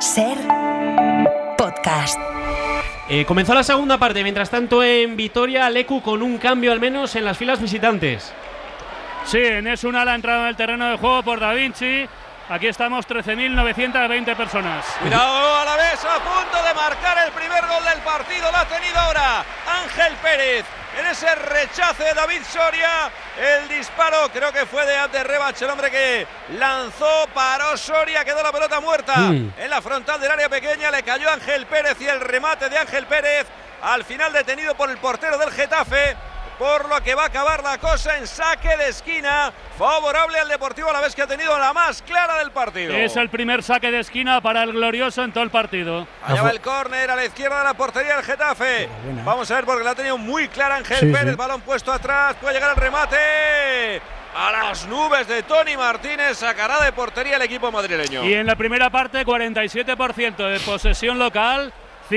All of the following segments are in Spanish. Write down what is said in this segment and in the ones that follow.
SER Podcast. Comenzó la segunda parte, mientras tanto en Vitoria, Leku con un cambio al menos en las filas visitantes. Sí, Enes Unal ha entrado en el terreno de juego por Da Vinci. Aquí estamos 13.920 personas. Cuidado, Alavés a punto de marcar el primer gol del partido. Lo ha tenido ahora Ángel Pérez. En ese rechace de David Soria, el disparo creo que fue de Abder Rebach, el hombre que lanzó, paró Soria, quedó la pelota muerta en la frontal del área pequeña, le cayó Ángel Pérez y el remate de Ángel Pérez al final detenido por el portero del Getafe, por lo que va a acabar la cosa en saque de esquina favorable al Deportivo Alavés, que ha tenido la más clara del partido. Es el primer saque de esquina para el glorioso en todo el partido. Allá va el córner a la izquierda de la portería del Getafe. Vamos a ver, porque la ha tenido muy clara Ángel Pérez. Balón puesto atrás, puede llegar el remate a las nubes de Toni Martínez. Sacará de portería el equipo madrileño. Y en la primera parte 47% de posesión local,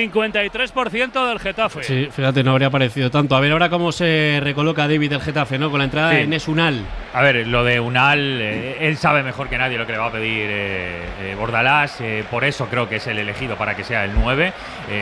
53% del Getafe. Sí, fíjate, no habría parecido tanto. A ver ahora cómo se recoloca David del Getafe, ¿no? Con la entrada de Enes Unal. A ver, lo de Unal, él sabe mejor que nadie lo que le va a pedir Bordalás. Por eso creo que es el elegido para que sea el 9.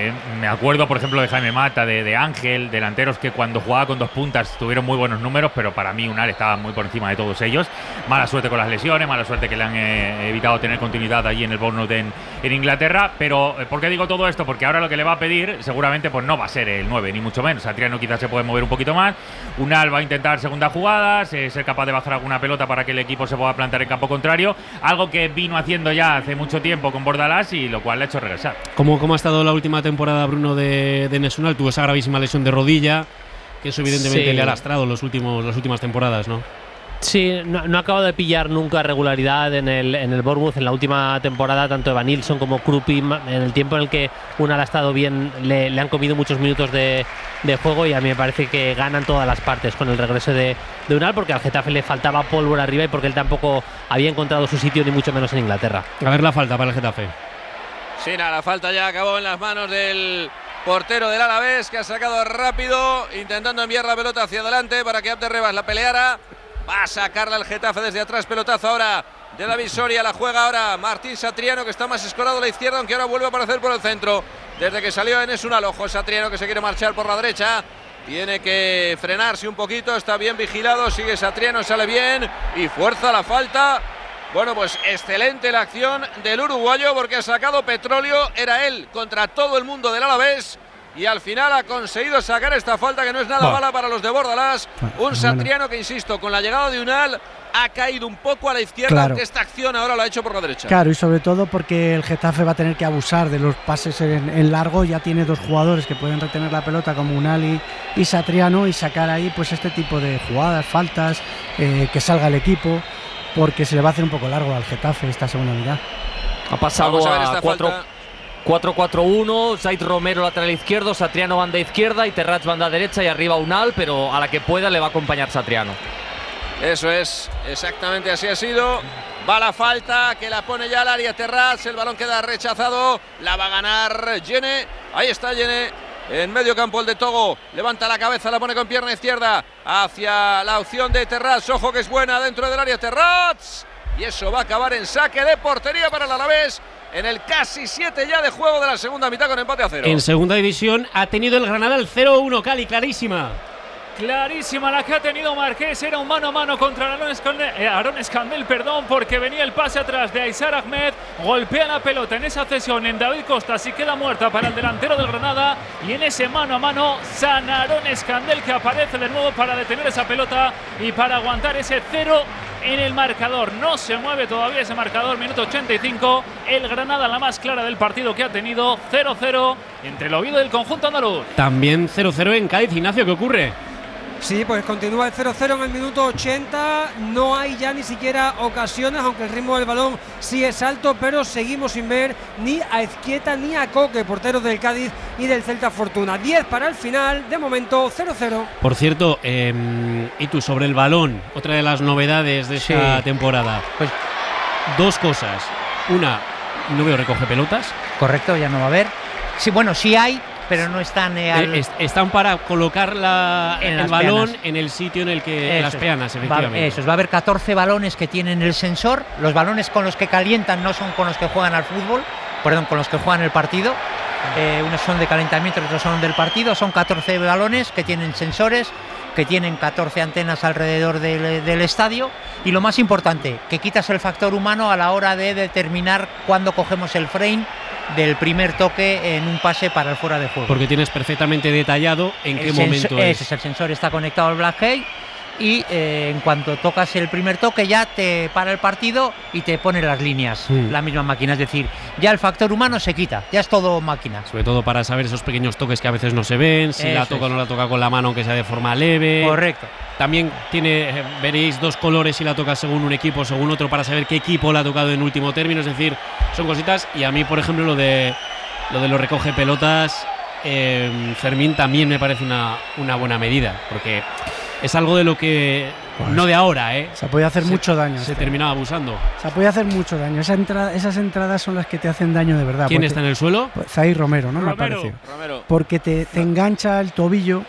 Me acuerdo, por ejemplo, de Jaime Mata, de Ángel, delanteros que cuando jugaba con dos puntas tuvieron muy buenos números, pero para mí Unal estaba muy por encima de todos ellos. Mala suerte con las lesiones, mala suerte que le han evitado tener continuidad allí en el Bournemouth en Inglaterra. Pero, ¿por qué digo todo esto? Porque ahora lo que le va a pedir seguramente pues no va a ser el 9, ni mucho menos. Satriano quizás se puede mover un poquito más. Unal va a intentar segundas jugadas, ser capaz de bajar alguna pelota para que el equipo se pueda plantar en campo contrario, algo que vino haciendo ya hace mucho tiempo con Bordalás y lo cual le ha hecho regresar. ¿Cómo ha estado la última temporada, Bruno, de Enes Unal? Tuvo esa gravísima lesión de rodilla, que eso evidentemente le ha lastrado las últimas temporadas, ¿no? Sí, no ha acabado de pillar nunca regularidad en el Bournemouth. En la última temporada, tanto Evan Nilsson como Krupi, en el tiempo en el que Unal ha estado bien, le han comido muchos minutos de juego, y a mí me parece que ganan todas las partes con el regreso de Unal, porque al Getafe le faltaba pólvora arriba y porque él tampoco había encontrado su sitio, ni mucho menos en Inglaterra. A ver la falta para el Getafe. Sí, nada, la falta ya acabó en las manos del portero del Alavés, que ha sacado rápido, intentando enviar la pelota hacia adelante para que Abder Rebach la peleara. Va a sacarla el Getafe desde atrás, pelotazo ahora de David Soria, la juega ahora Martín Satriano, que está más escorado a la izquierda, aunque ahora vuelve a aparecer por el centro. Desde que salió Enes Unal, ojo Satriano, que se quiere marchar por la derecha, tiene que frenarse un poquito, está bien vigilado, sigue Satriano, sale bien y fuerza la falta. Bueno, pues excelente la acción del uruguayo, porque ha sacado petróleo, era él contra todo el mundo del Alavés. Y al final ha conseguido sacar esta falta, que no es nada mala para los de Bordalás. Un Satriano que, insisto, con la llegada de Unal ha caído un poco a la izquierda, aunque esta acción ahora lo ha hecho por la derecha. Claro, y sobre todo porque el Getafe va a tener que abusar de los pases en largo. Ya tiene dos jugadores que pueden retener la pelota, como Unal y Satriano, y sacar ahí pues este tipo de jugadas, faltas, que salga el equipo, porque se le va a hacer un poco largo al Getafe esta segunda mitad. Ha pasado a 4-4-1, Zaid Romero lateral izquierdo, Satriano banda izquierda y Terrats banda derecha, y arriba Unal, pero a la que pueda le va a acompañar Satriano. Eso es, exactamente así ha sido. Va la falta, que la pone ya al área Terrats, el balón queda rechazado, la va a ganar Yene. Ahí está Yene, en medio campo el de Togo, levanta la cabeza, la pone con pierna izquierda hacia la opción de Terrats. Ojo que es buena dentro del área Terrats, y eso va a acabar en saque de portería para el Alavés, en el casi 7 ya de juego de la segunda mitad, con empate a 0. En segunda división ha tenido el Granada el 0-1, Cali, clarísima. Clarísima la que ha tenido Marqués, era un mano a mano contra Aaron Escandel, porque venía el pase atrás de Aizar Ahmed, golpea la pelota en esa cesión en David Costa, y queda muerta para el delantero del Granada, y en ese mano a mano San Aaron Escandel, que aparece de nuevo para detener esa pelota y para aguantar ese 0 en el marcador. No se mueve todavía ese marcador, minuto 85, el Granada la más clara del partido que ha tenido, 0-0 entre el Oviedo del conjunto andaluz. También 0-0 en Cádiz. Ignacio, ¿qué ocurre? Sí, pues continúa el 0-0 en el minuto 80, no hay ya ni siquiera ocasiones, aunque el ritmo del balón sí es alto, pero seguimos sin ver ni a Ezquieta ni a Coque, porteros del Cádiz y del Celta Fortuna. 10 para el final, de momento 0-0. Por cierto, y tú, sobre el balón, otra de las novedades de esta temporada. Pues dos cosas. Una, no veo recoge pelotas. Correcto, ya no va a haber. Sí, bueno, sí hay, pero no están… están para colocar el balón en el sitio en el que… las peanas, efectivamente. Va a haber 14 balones que tienen el sensor. Los balones con los que calientan no son con los que juegan al fútbol, con los que juegan el partido. Unos son de calentamiento, otros son del partido. Son 14 balones que tienen sensores, que tienen 14 antenas alrededor del estadio. Y lo más importante, que quitas el factor humano a la hora de determinar cuándo cogemos el frame del primer toque en un pase para el fuera de juego. Porque tienes perfectamente detallado en qué momento es. El sensor está conectado al Blackhead y en cuanto tocas el primer toque ya te para el partido y te pone las líneas, la misma máquina. Es decir, ya el factor humano se quita, ya es todo máquina. Sobre todo para saber esos pequeños toques que a veces no se ven, si la toca o no la toca con la mano, aunque sea de forma leve. Correcto. También veréis dos colores si la toca según un equipo o según otro, para saber qué equipo la ha tocado en último término. Es decir, son cositas. Y a mí, por ejemplo, lo de los recoge pelotas, Fermín, también me parece una buena medida, porque es algo de lo que no de ahora, se puede hacer mucho daño. Se terminaba abusando. Se puede hacer mucho daño. Esas entradas son las que te hacen daño de verdad. ¿Quién está en el suelo? Zair Romero, ¿no? Me parece. Porque te engancha el tobillo.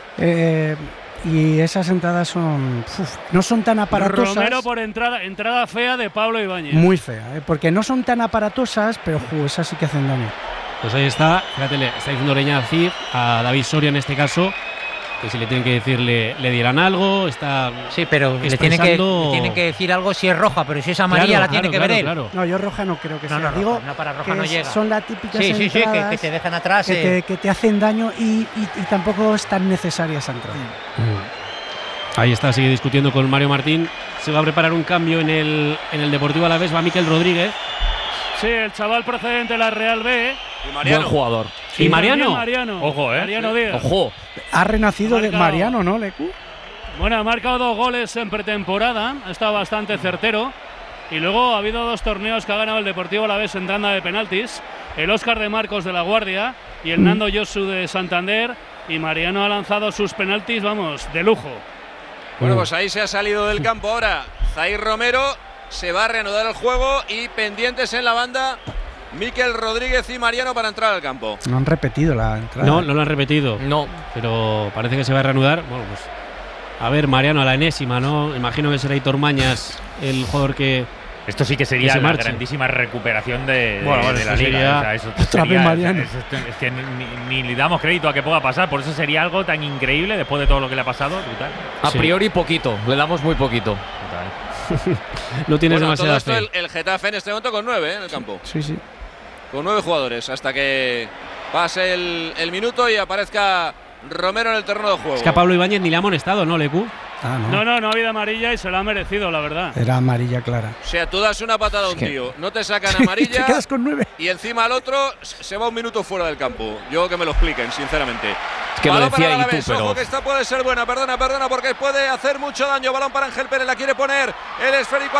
Y esas entradas no son tan aparatosas. Romero por entrada fea de Pablo Ibáñez. Muy fea, porque no son tan aparatosas, pero esas sí que hacen daño. Pues ahí está, fíjate, le está diciendo Oreña a David Soria en este caso, que si le tienen que decir le dirán algo, está. Sí, pero le tienen que decir algo si es roja, pero si es amarilla la tiene que ver él. Claro. No, yo roja no creo que sea. No, digo, no, para roja no llega. Son las típicas entradas que te dejan atrás. Que te hacen daño y tampoco es tan necesaria esa entrada. Ahí está, sigue discutiendo con Mario Martín. Se va a preparar un cambio en el Deportivo Alavés, va Miquel Rodríguez. Sí, el chaval procedente de la Real B. Y Mariano. Buen jugador. ¿Y Mariano? Ojo, Mariano Díaz. Ojo. Ha renacido de Mariano, ¿no, Lecu? Bueno, ha marcado 2 goles en pretemporada, ha estado bastante certero. Y luego ha habido 2 torneos que ha ganado el Deportivo Alavés en tanda de penaltis. El Óscar de Marcos de La Guardia y el Nando Josu de Santander. Y Mariano ha lanzado sus penaltis, vamos, de lujo. Bueno, pues ahí se ha salido del campo ahora Zair Romero. Se va a reanudar el juego y pendientes en la banda Miquel Rodríguez y Mariano para entrar al campo. No han repetido la entrada. No lo han repetido. No. Pero parece que se va a reanudar. Bueno, pues a ver, Mariano a la enésima, ¿no? Imagino que será Hitor Mañas el jugador que. Esto sí que sería la grandísima recuperación de la liga. O sea, otra vez Mariano. Es que ni le damos crédito a que pueda pasar. Por eso sería algo tan increíble después de todo lo que le ha pasado. Brutal. A priori poquito. Le damos muy poquito. No tienes demasiada todo esto el Getafe en este momento con 9 en el campo. Sí. Con 9 jugadores hasta que pase el minuto y aparezca Romero en el terreno de juego. Es que a Pablo Ibáñez ni le ha amonestado, ¿no, Lecu? No ha habido amarilla y se la ha merecido, la verdad. Era amarilla clara. O sea, tú das una patada a un tío, no te sacan amarilla. Te quedas con 9. Y encima al otro se va un minuto fuera del campo. Yo que me lo expliquen, sinceramente. Es que balón lo decía para Alavés, pero. Ojo que esta puede ser buena, perdona, porque puede hacer mucho daño. Balón para Ángel Pérez, la quiere poner el esférico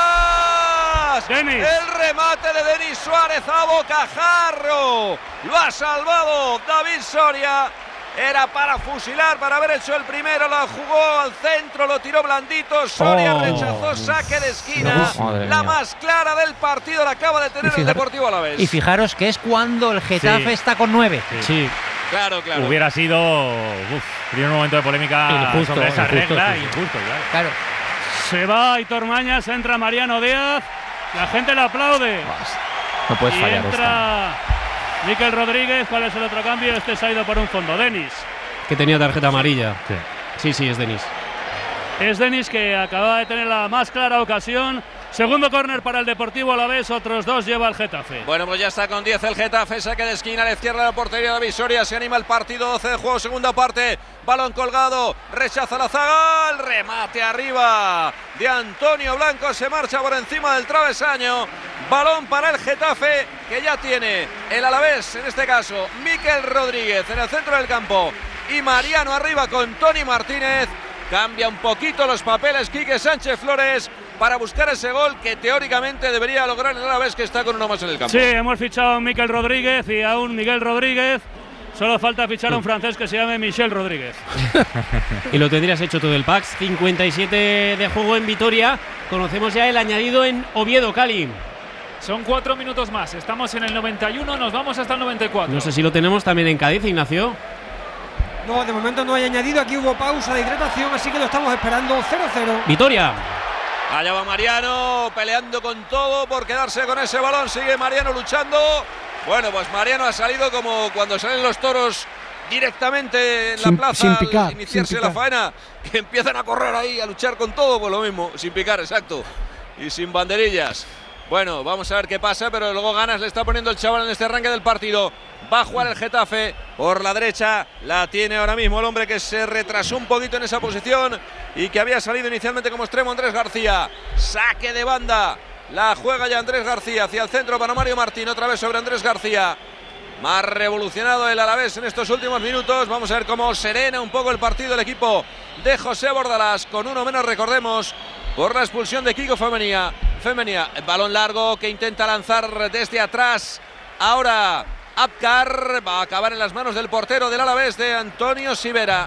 atrás. Denis. El remate de Denis Suárez a bocajarro. Lo ha salvado David Soria. Era para fusilar, para haber hecho el primero, lo jugó al centro, lo tiró blandito, Soria rechazó, saque de esquina, la más clara del partido la acaba de tener el Deportivo Alavés. Y fijaros que es cuando el Getafe está con 9. Sí. Claro. Hubiera sido primer momento de polémica sobre esa regla, injusto, claro. Se va Hitor Mañas, entra Mariano Díaz, la gente le aplaude. No puedes fallar. Entra Miquel Rodríguez. ¿Cuál es el otro cambio? Este se ha ido por un fondo. Denis. Que tenía tarjeta amarilla. Sí, es Denis. Es Denis, que acaba de tener la más clara ocasión. Segundo córner para el Deportivo Alavés, otros 2 lleva el Getafe. Bueno, pues ya está con 10 el Getafe, saque de esquina a la izquierda de la portería de David Soria, se anima el partido, 12 de juego, segunda parte, balón colgado, rechaza la zaga, el remate arriba de Antonio Blanco, se marcha por encima del travesaño, balón para el Getafe, que ya tiene el Alavés, en este caso, Miquel Rodríguez en el centro del campo y Mariano arriba con Toni Martínez. Cambia un poquito los papeles Quique Sánchez Flores para buscar ese gol que teóricamente debería lograr el Alavés, que está con uno más en el campo. Sí, hemos fichado a Miquel Rodríguez y a un Miguel Rodríguez. Solo falta fichar a un francés que se llame Michel Rodríguez. Y lo tendrías hecho todo el pack. 57 de juego en Vitoria. Conocemos ya el añadido en Oviedo, Cali. Son 4 minutos más. Estamos en el 91, nos vamos hasta el 94. No sé si lo tenemos también en Cádiz, Ignacio. No, de momento no hay añadido. Aquí hubo pausa de hidratación, así que lo estamos esperando. 0-0. Vitoria. Allá va Mariano, peleando con todo por quedarse con ese balón. Sigue Mariano luchando. Bueno, pues Mariano ha salido como cuando salen los toros directamente en la plaza sin picar, al iniciarse sin la picar. faena, que empiezan a correr ahí, a luchar con todo, pues lo mismo, sin picar, exacto, y sin banderillas. Bueno, vamos a ver qué pasa, pero luego ganas le está poniendo el chaval en este arranque del partido. Va a jugar el Getafe por la derecha, la tiene ahora mismo el hombre que se retrasó un poquito en esa posición y que había salido inicialmente como extremo, Andrés García. Saque de banda, la juega ya Andrés García hacia el centro para Mario Martín, otra vez sobre Andrés García. Más revolucionado el Alavés en estos últimos minutos. Vamos a ver cómo serena un poco el partido el equipo de José Bordalás, con uno menos, recordemos, por la expulsión de Kiko Femenía. Balón largo que intenta lanzar desde atrás. Ahora Abkar va a acabar en las manos del portero del Alavés, de Antonio Sivera.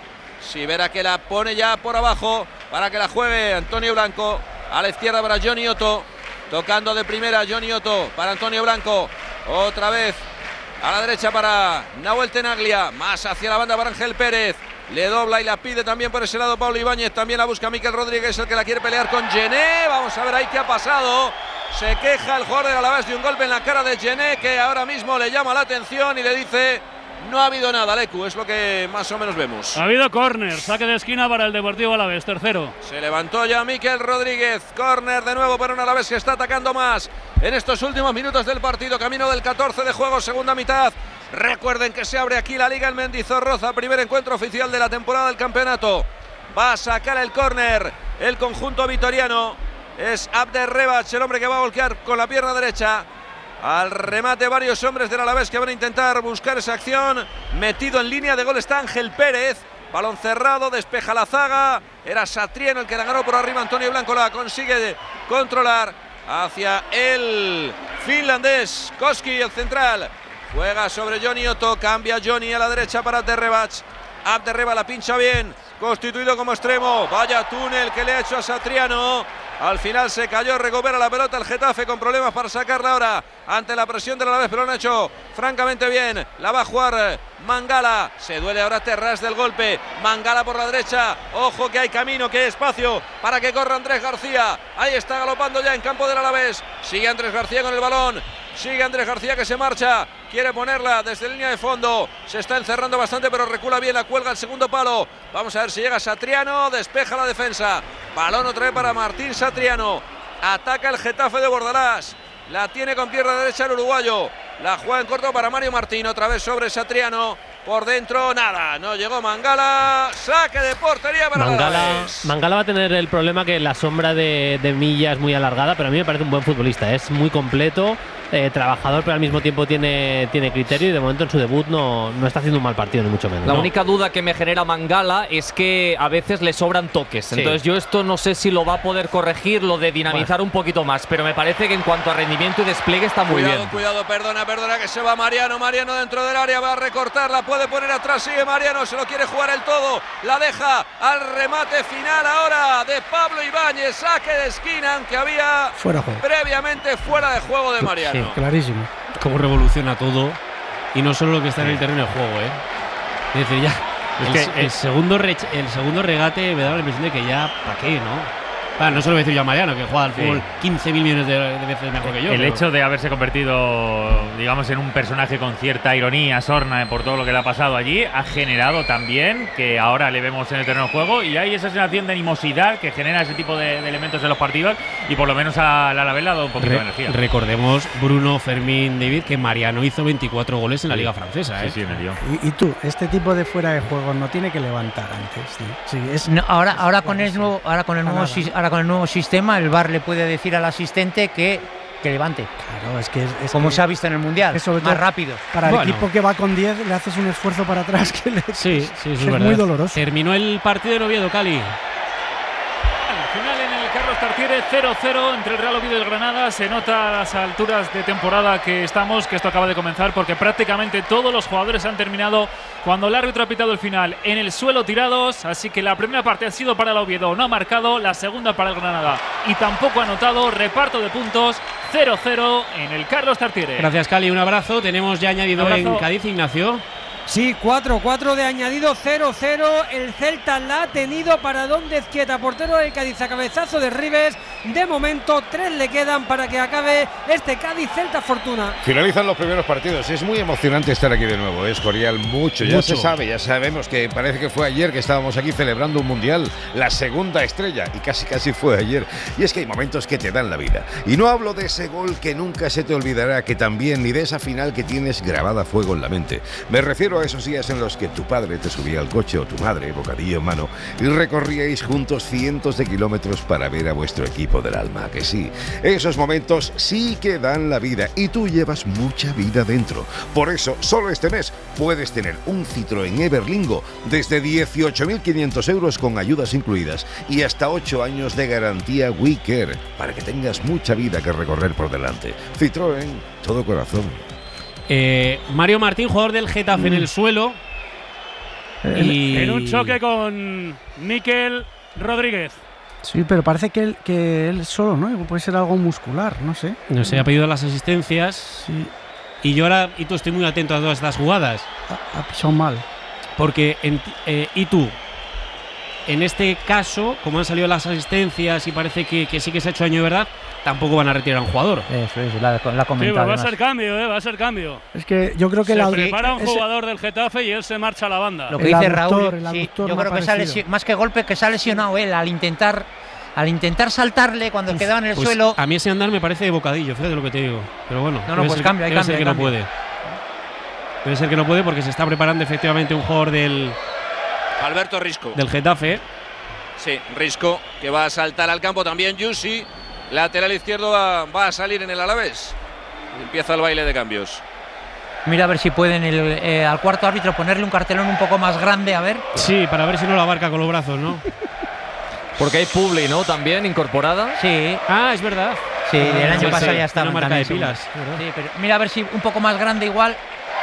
Sivera que la pone ya por abajo para que la juegue Antonio Blanco. A la izquierda para Johnny Otto. Tocando de primera Johnny Otto para Antonio Blanco. Otra vez a la derecha para Nahuel Tenaglia. Más hacia la banda para Ángel Pérez. Le dobla y la pide también por ese lado Pablo Ibáñez. También la busca Miquel Rodríguez, el que la quiere pelear con Gené. Vamos a ver ahí qué ha pasado. Se queja el jugador del Alavés de un golpe en la cara de Gené, que ahora mismo le llama la atención y le dice: no ha habido nada, Lecu. Es lo que más o menos vemos. Ha habido córner, saque de esquina para el Deportivo Alavés, tercero. Se levantó ya Miquel Rodríguez. Córner de nuevo para un Alavés que está atacando más en estos últimos minutos del partido. Camino del 14 de juego, segunda mitad. Recuerden que se abre aquí la Liga en Mendizorroza, primer encuentro oficial de la temporada del campeonato. Va a sacar el córner el conjunto vitoriano. Es Abder Rebach, el hombre que va a voltear con la pierna derecha. Al remate varios hombres del Alavés que van a intentar buscar esa acción. Metido en línea de gol está Ángel Pérez. Balón cerrado, despeja la zaga. Era Satriano el que la ganó por arriba. Antonio Blanco la consigue controlar hacia el finlandés. Koski, el central. Juega sobre Johnny Otto. Cambia Johnny a la derecha para Abder Rebach. Abder Rebach la pincha bien. Constituido como extremo. Vaya túnel que le ha hecho a Satriano. Al final se cayó, recupera la pelota el Getafe con problemas para sacarla ahora ante la presión de la Alavés, pero lo han hecho francamente bien. La va a jugar Mangala. Se duele ahora Terrás del golpe. Mangala por la derecha. Ojo que hay camino, que hay espacio para que corra Andrés García. Ahí está galopando ya en campo del Alavés. Sigue Andrés García con el balón. Sigue Andrés García que se marcha. Quiere ponerla desde línea de fondo. Se está encerrando bastante, pero recula bien. La cuelga el segundo palo. Vamos a ver si llega Satriano. Despeja la defensa. Balón otra vez para Martín Satriano. Ataca el Getafe de Bordalás. La tiene con pierna derecha el uruguayo. La juega en corto para Mario Martín. Otra vez sobre Satriano. Por dentro, nada. No llegó Mangala. Saque de portería para Mangala va a tener el problema que la sombra de Milla es muy alargada, pero a mí me parece un buen futbolista. Es muy completo, trabajador, pero al mismo tiempo tiene criterio y de momento en su debut no está haciendo un mal partido, ni mucho menos. La única duda que me genera Mangala es que a veces le sobran toques. Sí. Entonces yo esto no sé si lo va a poder corregir, lo de dinamizar un poquito más, pero me parece que en cuanto a rendimiento y despliegue está muy bien. Cuidado, perdona que se va Mariano. Mariano dentro del área, va a recortarla, puede poner atrás, sigue Mariano, se lo quiere jugar el todo, la deja al remate final ahora de Pablo Ibáñez, saque de esquina, aunque había previamente fuera de juego de Mariano. Sí, clarísimo. Cómo revoluciona todo, y no solo lo que está en el terreno de juego, Es decir, ya el segundo regate me da la impresión de que ya, ¿para qué, no? No se lo voy a decir yo a Mariano, que juega al fútbol 15.000 millones de veces mejor que yo. El hecho de haberse convertido, digamos, en un personaje con cierta ironía, sorna, por todo lo que le ha pasado allí, ha generado también que ahora le vemos en el terreno de juego y hay esa sensación de animosidad que genera ese tipo de elementos en los partidos y por lo menos a la Alavés le ha dado un poquito de energía. Recordemos, Bruno, Fermín, David, que Mariano hizo 24 goles en la Liga Francesa. Sí, me dio. Y tú, este tipo de fuera de juego no tiene que levantar antes. Sí, no, ahora con el nuevo sistema, el VAR le puede decir al asistente que levante. Claro, es que como se ha visto en el Mundial, más rápido. Para el equipo que va con 10 le haces un esfuerzo para atrás que es muy doloroso. Terminó el partido en Oviedo, Cali. Al final en el Carlos Tartiere 0-0 entre el Real Oviedo y el Granada. Se nota a las alturas de temporada que estamos, que esto acaba de comenzar, porque prácticamente todos los jugadores han terminado cuando el árbitro ha pitado el final en el suelo tirados. Así que la primera parte ha sido para el Oviedo, no ha marcado, la segunda para el Granada y tampoco ha anotado. Reparto de puntos 0-0 en el Carlos Tartiere. Gracias, Cali, un abrazo. Tenemos ya añadido en Cádiz, Ignacio. Sí, 4 de añadido, 0-0. El Celta la ha tenido para Don de Ezquieta, portero del Cádiz, a cabezazo de Ribes. De momento 3 le quedan para que acabe este Cádiz-Celta Fortuna. Finalizan los primeros partidos. Es muy emocionante estar aquí de nuevo, Escorial, mucho. Ya se sabe, ya sabemos que parece que fue ayer que estábamos aquí celebrando un mundial, la segunda estrella, y casi fue ayer. Y es que hay momentos que te dan la vida. Y no hablo de ese gol que nunca se te olvidará, que también, ni de esa final que tienes grabada a fuego en la mente. Me refiero a esos días en los que tu padre te subía al coche o tu madre, bocadillo en mano, y recorríais juntos cientos de kilómetros para ver a vuestro equipo del alma, que sí. Esos momentos sí que dan la vida, y tú llevas mucha vida dentro. Por eso, solo este mes puedes tener un Citroën Everlingo desde 18.500 euros con ayudas incluidas y hasta 8 años de garantía WeCare, para que tengas mucha vida que recorrer por delante. Citroën, todo corazón. Mario Martín, jugador del Getafe, en el suelo. En un choque con Mikel Rodríguez. Sí, pero parece que él solo, ¿no? Puede ser algo muscular, no sé. No sé, ha pedido las asistencias. Sí. Y yo ahora, y tú, estoy muy atento a todas estas jugadas. Ha pisado mal. Porque, y tú, en este caso, como han salido las asistencias y parece que sí que se ha hecho daño de verdad, tampoco van a retirar a un jugador. Eso es, la comentado. Sí, va a ser cambio, va a ser cambio. Es que yo creo que se prepara un jugador del Getafe y él se marcha a la banda. Lo que dice Raúl, sí, yo creo que más que golpe, que se ha lesionado él al intentar saltarle cuando quedaba en el suelo. A mí ese andar me parece de bocadillo, fíjate lo que te digo. Pero bueno, pues cambia, debe ser que no puede. Debe ser que no puede porque se está preparando efectivamente un jugador del Alberto Risco. Del Getafe. Sí, Risco, que va a saltar al campo también. Yusi, lateral izquierdo, va a salir en el Alavés. Empieza el baile de cambios. Mira a ver si pueden al cuarto árbitro ponerle un cartelón un poco más grande, a ver. Sí, para ver si no lo abarca con los brazos, ¿no? Porque hay Publi, ¿no? También incorporada. Sí. Ah, es verdad. Sí, el año pasado ya estaba. Una marca de pilas. Sí, pero mira a ver si un poco más grande igual.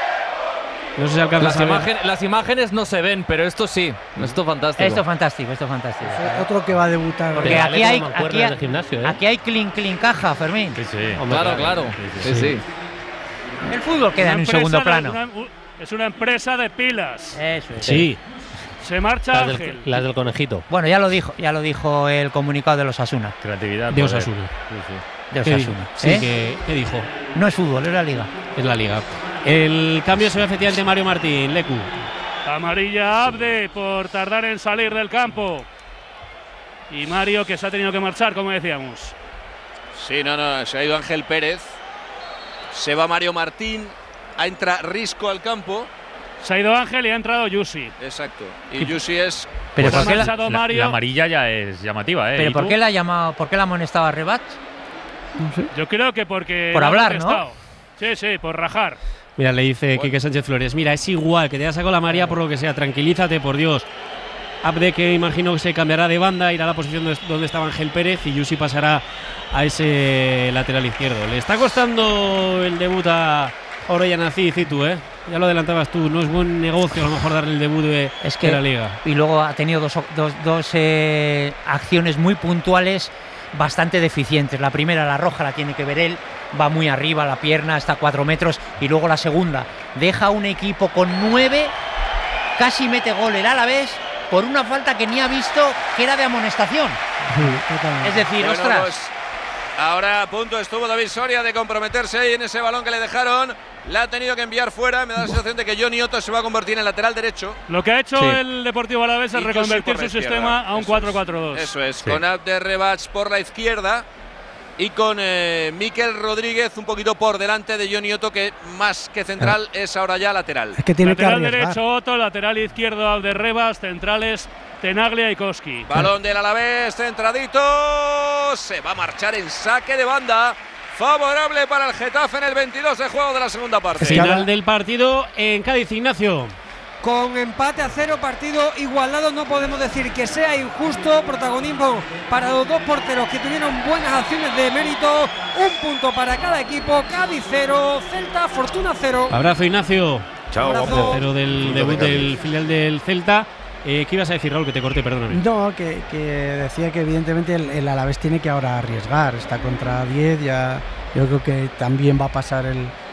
No sé si alcanza las imágenes no se ven, pero esto sí. Esto fantástico. Esto fantástico. Otro que va a debutar. Porque aquí hay clean caja, Fermín. Sí. Claro. Sí. El fútbol queda en un segundo plano. Es una empresa de pilas. Eso es. Sí. Se marcha Ángel. Las del conejito. Bueno, ya lo dijo el comunicado de los Osasuna. Creatividad. De Osasuna. De Osasuna. Sí, ¿qué dijo? No es fútbol, es la liga. Es la liga. El cambio se ve efectivamente Mario Martín, Lecu. Amarilla Abde por tardar en salir del campo. Y Mario, que se ha tenido que marchar, como decíamos. Sí, no, se ha ido Ángel Pérez. Se va Mario Martín. Entra Risco al campo. Se ha ido Ángel y ha entrado Yusi. Exacto. Y Yusi es. Pero ¿por qué la amarilla ya es llamativa, Pero ¿por qué la ha llamado? ¿Por qué la ha amonestado a Rebat? No sé. Yo creo que porque. Por hablar, ¿no? Sí, por rajar. Mira, le dice Quique Sánchez Flores. Mira, es igual que te ha sacado la amarilla por lo que sea. Tranquilízate, por Dios. Abde, que imagino que se cambiará de banda, irá a la posición donde estaba Ángel Pérez y Yusi pasará a ese lateral izquierdo. Le está costando el debut a Orellana Citu, Ya lo adelantabas tú, no es buen negocio a lo mejor darle el debut de la Liga. Y luego ha tenido dos acciones muy puntuales bastante deficientes. La primera, la roja, la tiene que ver él, va muy arriba, la pierna hasta 4 metros. Y luego la segunda, deja un equipo con 9, casi mete gol el Alavés por una falta que ni ha visto que era de amonestación. Es decir, bueno, ostras. Pues ahora a punto estuvo David Soria de comprometerse ahí en ese balón que le dejaron. La ha tenido que enviar fuera. Me da la sensación de que Johnny Otto se va a convertir en lateral derecho. Lo que ha hecho el Deportivo Alavés es reconvertir su sistema a un 4-4-2. Eso es, con Abder Rebach por la izquierda y con Mikel Rodríguez un poquito por delante de Johnny Otto, que más que central es ahora ya lateral. Es que tiene lateral que derecho Otto, lateral izquierdo Abder Rebach, centrales Tenaglia y Koski. Balón del Alavés, centradito. Se va a marchar en saque de banda. Favorable para el Getafe en el 22 de juego de la segunda parte. Final del partido en Cádiz, Ignacio. Con empate a 0, partido igualado, no podemos decir que sea injusto. Protagonismo para los dos porteros que tuvieron buenas acciones de mérito. Un punto para cada equipo. Cádiz 0, Celta Fortuna 0. Abrazo, Ignacio. Chao, guapo. 0 del debut del filial del Celta. ¿Qué ibas a decir, Raúl? Que te corté, perdóname. No, que decía que evidentemente el Alavés tiene que ahora arriesgar. Está contra 10, ya yo creo que también va a pasar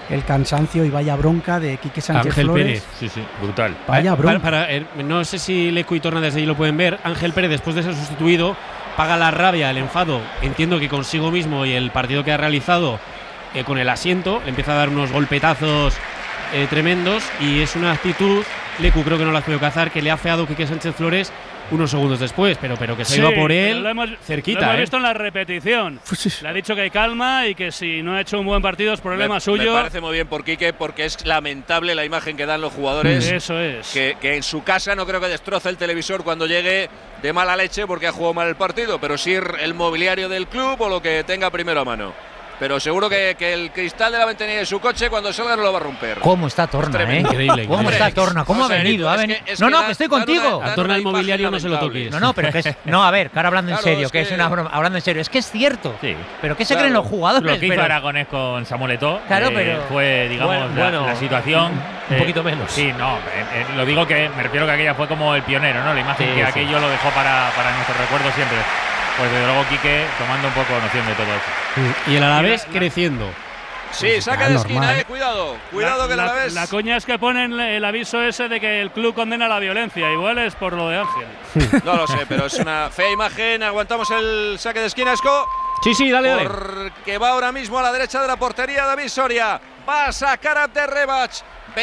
el cansancio y vaya bronca de Quique Sánchez Ángel Flores. Pérez. Sí, brutal. Vaya bronca. No sé si Lecu y Torna desde ahí lo pueden ver. Ángel Pérez, después de ser sustituido, paga la rabia, el enfado, entiendo que consigo mismo y el partido que ha realizado con el asiento. Le empieza a dar unos golpetazos tremendos y es una actitud, Lecu creo que no la has podido cazar, que le ha afeado Quique Sánchez Flores unos segundos después, pero que se iba por él cerquita. Lo hemos visto en la repetición. Le ha dicho que hay calma y que si no ha hecho un buen partido es problema suyo. Me parece muy bien por Quique, porque es lamentable la imagen que dan los jugadores. Eso es. Que en su casa no creo que destroce el televisor cuando llegue de mala leche porque ha jugado mal el partido, pero sí el mobiliario del club o lo que tenga primero a mano. Pero seguro que el cristal de la ventanilla de su coche cuando salga no lo va a romper. ¿Cómo está Torna, Increíble. ¿Cómo está Torna? ¿Cómo ha venido? No, que estoy contigo. A Torna el mobiliario no se lo toques. No, pero que es… No, a ver, que ahora hablando en serio, que es una broma. Hablando en serio, es que es cierto. Sí. ¿Pero qué se creen los jugadores? Lo que hizo Aragonés con Samuel Eto'o. Claro, pero… Fue, digamos, la situación… Un poquito menos. Sí, no, lo digo que me refiero que aquella fue como el pionero, ¿no? La imagen que aquello lo dejó para nuestro recuerdo siempre. Pues desde luego Quique tomando un poco noción de todo eso. Y el Alavés creciendo. Sí, saca de esquina, cuidado que el Alavés… La coña es que ponen el aviso ese de que el club condena la violencia. Igual es por lo de Ángel. No lo sé, pero es una fea imagen. Aguantamos el saque de esquina, Esco. Sí, dale. Porque va ahora mismo a la derecha de la portería David Soria. Va a sacar a Abderrebach.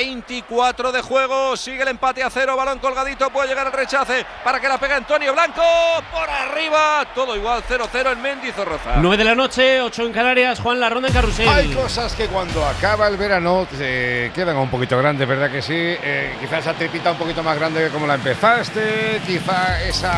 24 de juego, sigue el empate a 0, balón colgadito, puede llegar el rechace para que la pegue Antonio Blanco, por arriba, todo igual, 0-0 en Mendizorroza. 9 de la noche, 8 en Canarias, Juan, la ronda en Carrusel. Hay cosas que cuando acaba el verano quedan un poquito grandes, ¿verdad que sí? Quizá esa tripita un poquito más grande que como la empezaste, quizá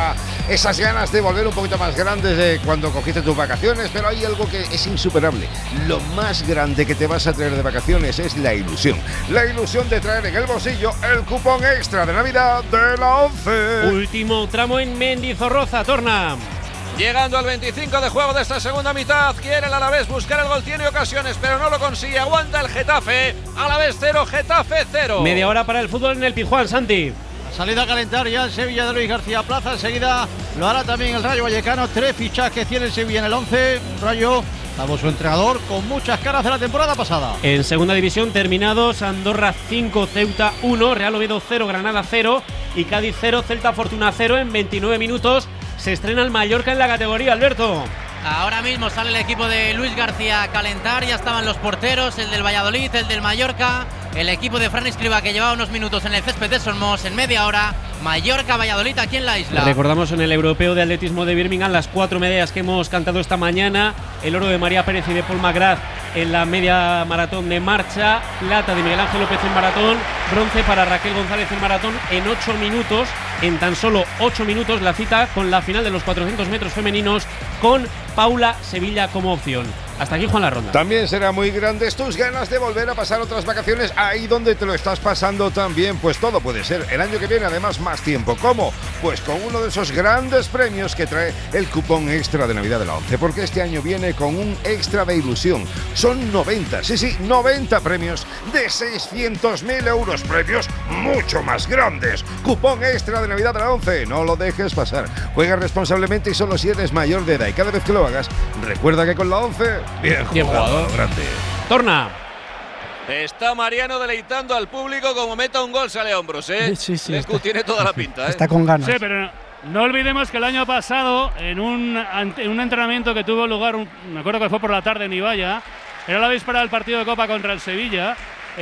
esas ganas de volver un poquito más grandes de cuando cogiste tus vacaciones, pero hay algo que es insuperable. Lo más grande que te vas a traer de vacaciones es la ilusión. La ilusión de traer en el bolsillo el cupón extra de Navidad de la ONCE. Último tramo en Mendizorroza, Torna. Llegando al 25 de juego de esta segunda mitad, quiere el Alavés buscar el gol, tiene ocasiones, pero no lo consigue, aguanta el Getafe, Alavés 0, Getafe 0. Media hora para el fútbol en el Pizjuán, Santi. Salida a calentar ya el Sevilla de Luis García Plaza, enseguida lo hará también el Rayo Vallecano, 3 fichajes tiene el Sevilla en el 11, Rayo, salvo su entrenador, con muchas caras de la temporada pasada. En segunda división terminados, Andorra 5, Ceuta 1, Real Oviedo 0, Granada 0 y Cádiz 0, Celta Fortuna 0 en 29 minutos. Se estrena el Mallorca en la categoría, Alberto. Ahora mismo sale el equipo de Luis García a calentar, ya estaban los porteros, el del Valladolid, el del Mallorca, el equipo de Fran Escribá que llevaba unos minutos en el césped de Somos en media hora, Mallorca-Valladolid aquí en la isla. Recordamos en el Europeo de Atletismo de Birmingham las 4 medallas que hemos cantado esta mañana, el oro de María Pérez y de Paul McGrath en la media maratón de marcha, plata de Miguel Ángel López en maratón, bronce para Raquel González en maratón en 8 minutos, en tan solo 8 minutos la cita con la final de los 400 metros femeninos con Paula Sevilla como opción. Hasta aquí, Juan, la ronda. También será muy grandes tus ganas de volver a pasar otras vacaciones ahí donde te lo estás pasando también. Pues todo puede ser. El año que viene, además, más tiempo. ¿Cómo? Pues con uno de esos grandes premios que trae el cupón extra de Navidad de la ONCE. Porque este año viene con un extra de ilusión. Son 90, 90 premios de 600.000 euros. Premios mucho más grandes. Cupón extra de Navidad de la ONCE. No lo dejes pasar. Juega responsablemente y solo si eres mayor de edad. Y cada vez que lo hagas, recuerda que con la ONCE… Bien jugado, grande. Torna. Está Mariano deleitando al público, como meta un gol sale a hombros, ¿eh? Sí, Lescu tiene toda la pinta, ¿eh? Está con ganas. Sí, pero no olvidemos que el año pasado, en un entrenamiento que tuvo lugar, me acuerdo que fue por la tarde en Ibaya, era la víspera del partido de Copa contra el Sevilla.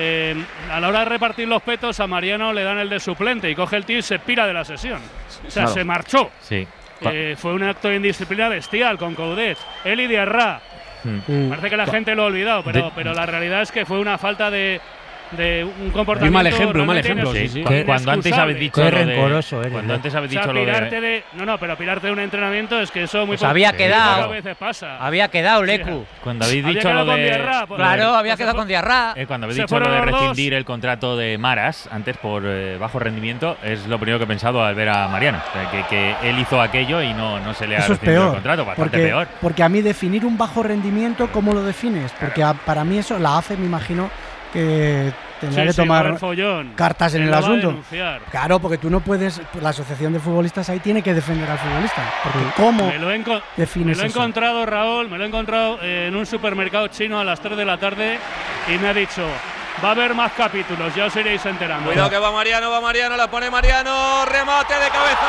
A la hora de repartir los petos, a Mariano le dan el de suplente y coge el tío y se pira de la sesión. O sea, se marchó. Sí. Fue un acto de indisciplina bestial con Coudet. Él y Diarra. Parece que la gente lo ha olvidado, pero la realidad es que fue una falta de un comportamiento. Mal ejemplo. Sí. Cuando antes habéis dicho qué rencoroso eres. Cuando antes habéis dicho pirarte pero pirarte de un entrenamiento es que eso muy pues había quedado. Veces pasa. Había quedado, Lecu. Cuando habéis dicho lo de claro, había quedado con Diarra. Cuando habéis dicho lo de rescindir el contrato de Maras antes por bajo rendimiento, es lo primero que he pensado al ver a Mariano. O sea, que él hizo aquello y no se le ha rescindido el contrato, bastante peor. Porque a mí definir un bajo rendimiento, ¿cómo lo defines? Porque para mí eso, la AFE me imagino que tendrá que tomar cartas en el asunto. Denunciar. Claro, porque tú no puedes, la asociación de futbolistas ahí tiene que defender al futbolista. Porque ¿cómo defines Me lo he eso? encontrado, Raúl, me lo he encontrado en un supermercado chino a las 3 de la tarde y me ha dicho, va a haber más capítulos, ya os iréis enterando. Cuidado que va Mariano, la pone Mariano, remate de cabeza,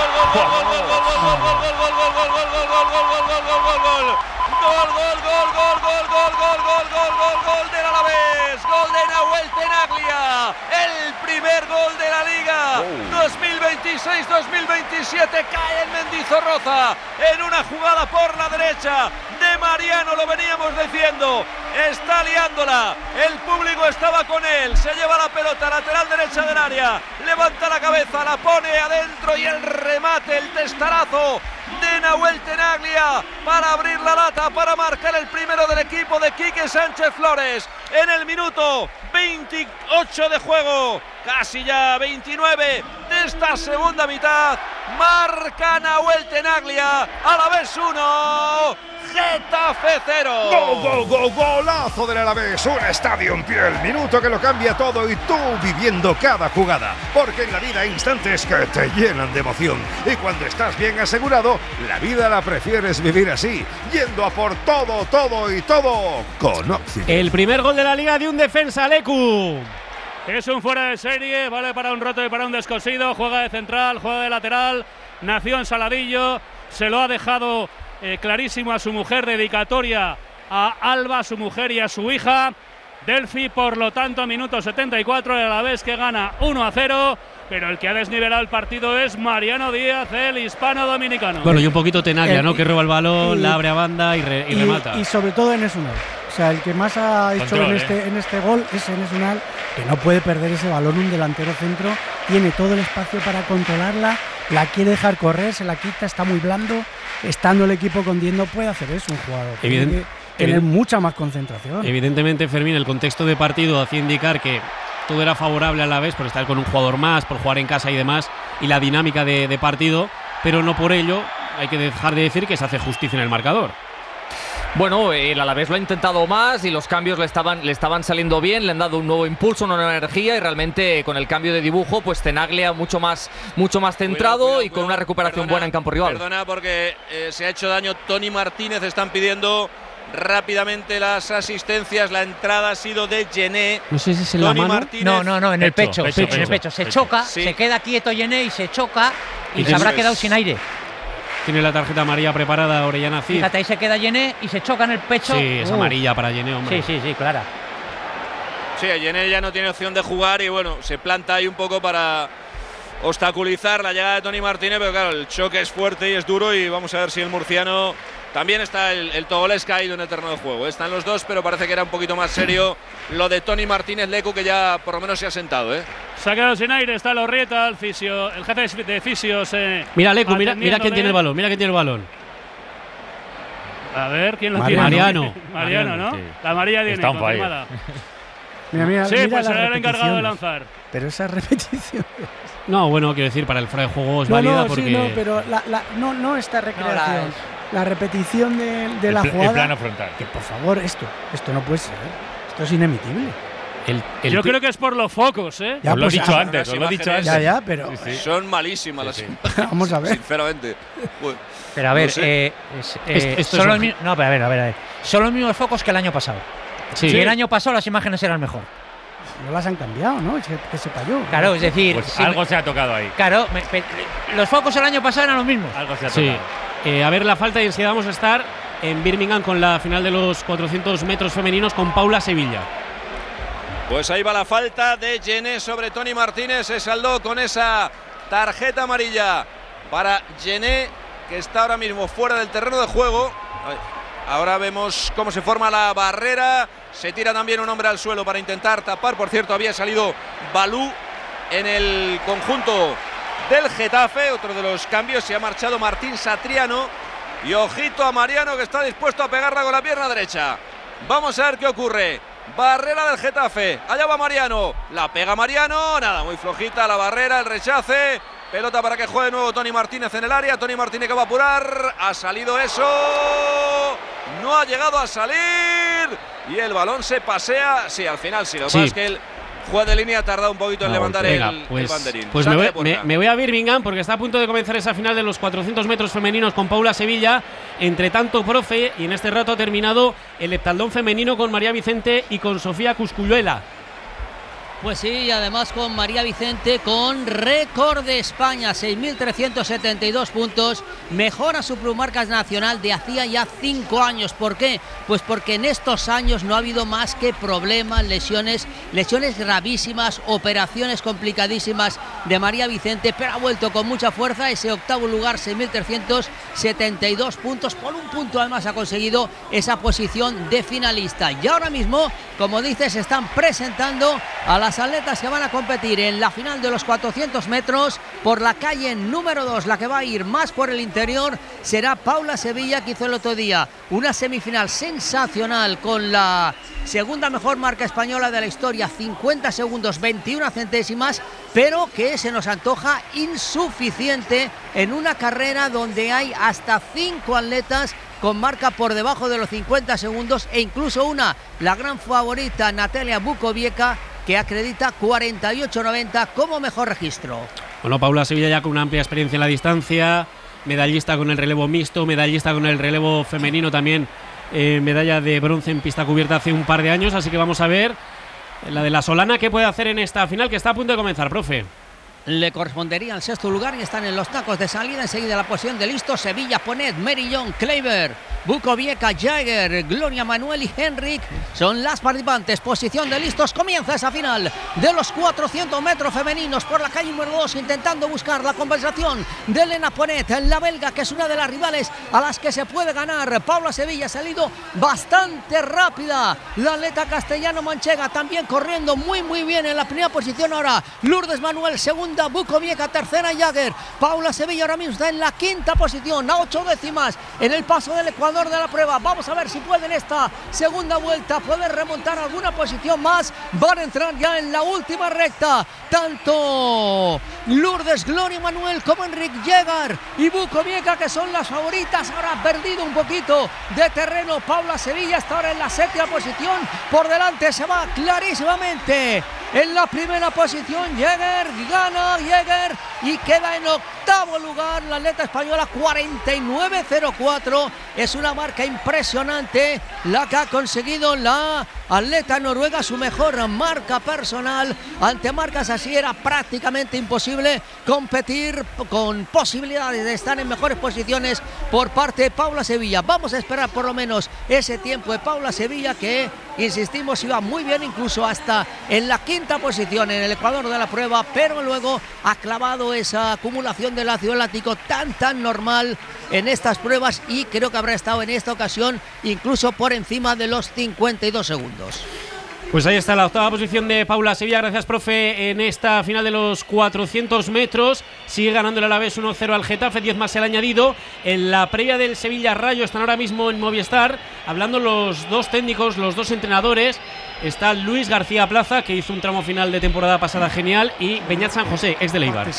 gol del Alavés, gol de Nahuel Tenaglia, el primer gol de la Liga 2026-2027, cae en Mendizorroza en una jugada por la derecha de Mariano, lo veníamos diciendo, está liándola, el público estaba con él, se lleva la pelota lateral derecha del área, levanta la cabeza, la pone adentro y el remate, el testarazo de Nahuel Tenaglia para abrir la lata, para marcar el primero del equipo de Quique Sánchez Flores en el minuto 28 de juego, casi ya 29 de esta segunda mitad. Marca Nahuel Tenaglia, Alavés 1, Getafe 0. Golazo del Alavés, un estadio en pie, el minuto que lo cambia todo y tú viviendo cada jugada, porque en la vida hay instantes que te llenan de emoción y cuando estás bien asegurado, la vida la prefieres vivir así, yendo a por todo con Oxygen. El primer gol de la Liga de un defensa, Lecu. Es un fuera de serie, vale para un roto y para un descosido, juega de central, juega de lateral, nació en Saladillo, se lo ha dejado clarísimo a su mujer, dedicatoria a Alba, a su mujer y a su hija. Delphi, por lo tanto, minuto 74, a la vez que gana 1-0, pero el que ha desnivelado el partido es Mariano Díaz, el hispano-dominicano. Bueno, y un poquito Tenaglia, ¿no? Que roba el balón, la abre a banda y remata. Y sobre todo Enes Unal. O sea, el que más ha hecho en este gol es Enes Unal, que no puede perder ese balón, un delantero centro, tiene todo el espacio para controlarla, la quiere dejar correr, se la quita, está muy blando, estando el equipo con 10 no puede hacer eso un jugador. Tiene que tener mucha más concentración. Evidentemente, Fermín, el contexto de partido hacía indicar que todo era favorable a la vez por estar con un jugador más, por jugar en casa y demás, y la dinámica de partido, pero no por ello hay que dejar de decir que se hace justicia en el marcador. Bueno, el Alavés lo ha intentado más y los cambios le estaban saliendo bien, le han dado un nuevo impulso, una nueva energía y realmente con el cambio de dibujo, pues Tenaglia mucho más centrado y con una recuperación buena en campo rival. Perdona porque se ha hecho daño Tony Martínez, están pidiendo rápidamente las asistencias, la entrada ha sido de Gené. No sé si es en la mano. Martínez. No, en el pecho. En el pecho. Se choca, sí. Se queda quieto Gené y se choca y se habrá quedado sin aire. Tiene la tarjeta amarilla preparada Orellana Cid. Fíjate, ahí se queda Gené y se choca en el pecho. Sí, es amarilla para Gené, hombre. Sí, clara. Sí, Gené ya no tiene opción de jugar y bueno, se planta ahí un poco para obstaculizar la llegada de Tony Martínez, pero claro, el choque es fuerte y es duro y vamos a ver si el murciano… También está el togolés caído en el terreno de juego. Están los dos, pero parece que era un poquito más serio lo de Tony Martínez Lecu, que ya por lo menos se ha sentado. Se ha quedado sin aire, está Lorrieta, el jefe de fisios. Mira, Lecu, mira quién tiene el balón, A ver, ¿quién lo tiene? Mariano, ¿no? Sí. La amarilla tiene confirmada. Mira, pues será el encargado de lanzar. Pero esa repetición… No, bueno, quiero decir, para el fuera de juego es válida porque… Sí, pero no esta recreación. La repetición de la jugada. El plano frontal. Que por favor, esto no puede ser. Esto es inemitible. Yo creo que es por los focos, ¿eh? Ya, os lo he dicho antes, Ya, pero… Sí. Son malísimas las imágenes. Vamos a ver. Sinceramente. Bueno, pero a ver, no sé. son los mismos… No, pero a ver. Son los mismos focos que el año pasado. Sí. Y el año pasado las imágenes eran mejor. No las han cambiado, ¿no? Que sepa yo. Claro, es decir… Pues algo se ha tocado ahí. Claro, los focos el año pasado eran los mismos. Algo se ha tocado. A ver la falta y enseguida vamos a estar en Birmingham con la final de los 400 metros femeninos con Paula Sevilla. Pues ahí va la falta de Gené sobre Tony Martínez. Se saldó con esa tarjeta amarilla para Gené, que está ahora mismo fuera del terreno de juego. Ahora vemos cómo se forma la barrera. Se tira también un hombre al suelo para intentar tapar. Por cierto, había salido Balú en el conjunto del Getafe. Otro de los cambios, se ha marchado Martín Satriano. Y ojito a Mariano, que está dispuesto a pegarla con la pierna derecha. Vamos a ver qué ocurre. Barrera del Getafe. Allá va Mariano. La pega Mariano. Nada, muy flojita la barrera, el rechace. Pelota para que juegue de nuevo Tony Martínez en el área. Tony Martínez que va a apurar. Ha salido eso. No ha llegado a salir. Y el balón se pasea. Sí, al final sí. Lo que pasa es que Juez de línea ha tardado un poquito en levantar el banderín. Pues me voy a Birmingham porque está a punto de comenzar esa final de los 400 metros femeninos con Paula Sevilla. Entre tanto, profe, y en este rato ha terminado el heptaldón femenino con María Vicente y con Sofía Cuscuyuela. Pues sí, y además con María Vicente con récord de España, 6.372 puntos, mejora su marca nacional de hacía ya 5 años. ¿Por qué? Pues porque en estos años no ha habido más que problemas, lesiones gravísimas, operaciones complicadísimas de María Vicente, pero ha vuelto con mucha fuerza. Ese octavo lugar, 6.372 puntos, por un punto además ha conseguido esa posición de finalista. Y ahora mismo, como dices, se están presentando a las atletas que van a competir en la final de los 400 metros por la calle número 2. La que va a ir más por el interior será Paula Sevilla, que hizo el otro día una semifinal sensacional con la segunda mejor marca española de la historia, 50 segundos 21 centésimas, pero que se nos antoja insuficiente en una carrera donde hay hasta 5 atletas con marca por debajo de los 50 segundos e incluso una, la gran favorita Natalia Bukoviec, que acredita 48.90 como mejor registro. Bueno, Paula Sevilla ya con una amplia experiencia en la distancia, medallista con el relevo mixto, medallista con el relevo femenino también, medalla de bronce en pista cubierta hace un par de años, así que vamos a ver la de la Solana qué puede hacer en esta final que está a punto de comenzar, profe. Le correspondería al sexto lugar y están en los tacos de salida. Enseguida la posición de listo: Sevilla, Ponet, Merillón, Kleiber, Bukoviec, Jaeger, Gloria Manuel y Henrik son las participantes. Posición de listos, comienza esa final de los 400 metros femeninos por la calle número 2, intentando buscar la compensación de Elena Ponet, la belga, que es una de las rivales a las que se puede ganar. Paula Sevilla ha salido bastante rápida, la atleta castellano-manchega también corriendo muy bien en la primera posición. Ahora Lourdes Manuel, segunda, Bukoviec, tercera, Jaeger. Paula Sevilla ahora mismo está en la quinta posición, a 8 décimas en el paso del Ecuador de la prueba. Vamos a ver si puede en esta segunda vuelta poder remontar alguna posición más. Van a entrar ya en la última recta tanto Lourdes, Gloria Manuel, como Enrique Jaeger y Bukoviec, que son las favoritas. Ahora ha perdido un poquito de terreno Paula Sevilla, está ahora en la séptima posición. Por delante se va clarísimamente en la primera posición Jaeger, gana Jaeger y queda en octavo lugar la atleta española, 49.04. Es una marca impresionante la que ha conseguido la atleta noruega, su mejor marca personal. Ante marcas así era prácticamente imposible competir, con posibilidades de estar en mejores posiciones por parte de Paula Sevilla. Vamos a esperar por lo menos ese tiempo de Paula Sevilla, que insistimos iba muy bien, incluso hasta en la quinta posición en el Ecuador de la prueba, pero luego ha clavado esa acumulación del ácido láctico tan normal en estas pruebas y creo que habrá estado en esta ocasión incluso por encima de los 52 segundos. Pues ahí está la octava posición de Paula Sevilla. Gracias, profe, en esta final de los 400 metros. Sigue ganando el Alavés 1-0 al Getafe, 10 más el añadido. En la previa del Sevilla Rayo están ahora mismo en Movistar hablando los dos técnicos, los dos entrenadores. Está Luis García Plaza, que hizo un tramo final de temporada pasada genial, y Beñat San José, ex de Eibar.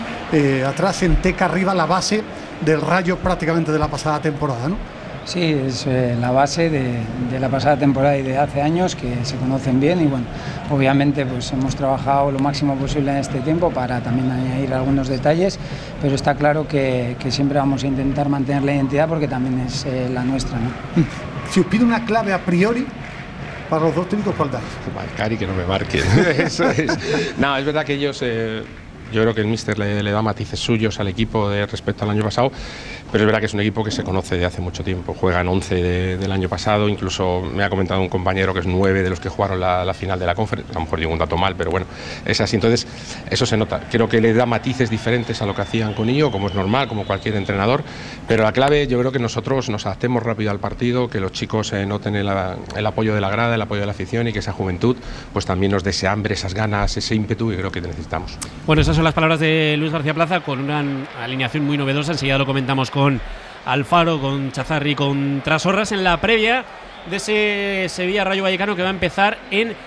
Atrás en Teca, arriba la base del Rayo prácticamente de la pasada temporada, ¿no? Sí, es la base de la pasada temporada y de hace años, que se conocen bien, y bueno, obviamente pues hemos trabajado lo máximo posible en este tiempo para también añadir algunos detalles, pero está claro que siempre vamos a intentar mantener la identidad porque también es la nuestra, ¿no? Si os pido una clave a priori para los dos técnicos, ¿cuál dais? Marcar y que no me marquen. Eso es. No, es verdad que ellos... yo creo que el míster le da matices suyos al equipo respecto al año pasado, pero es verdad que es un equipo que se conoce de hace mucho tiempo. Juegan 11 del año pasado, incluso me ha comentado un compañero que es 9 de los que jugaron la final de la conferencia. A lo mejor digo un dato mal, pero bueno, es así. Entonces, eso se nota. Creo que le da matices diferentes a lo que hacían con Íñigo, como es normal, como cualquier entrenador, pero la clave, yo creo que nosotros nos adaptemos rápido al partido, que los chicos noten el apoyo de la grada, el apoyo de la afición, y que esa juventud pues también nos dé ese hambre, esas ganas, ese ímpetu, y creo que necesitamos. Bueno, esas son las palabras de Luis García Plaza, con una alineación muy novedosa. Enseguida lo comentamos con Alfaro, con Chazarri, con Trasorras, en la previa de ese Sevilla Rayo Vallecano, que va a empezar en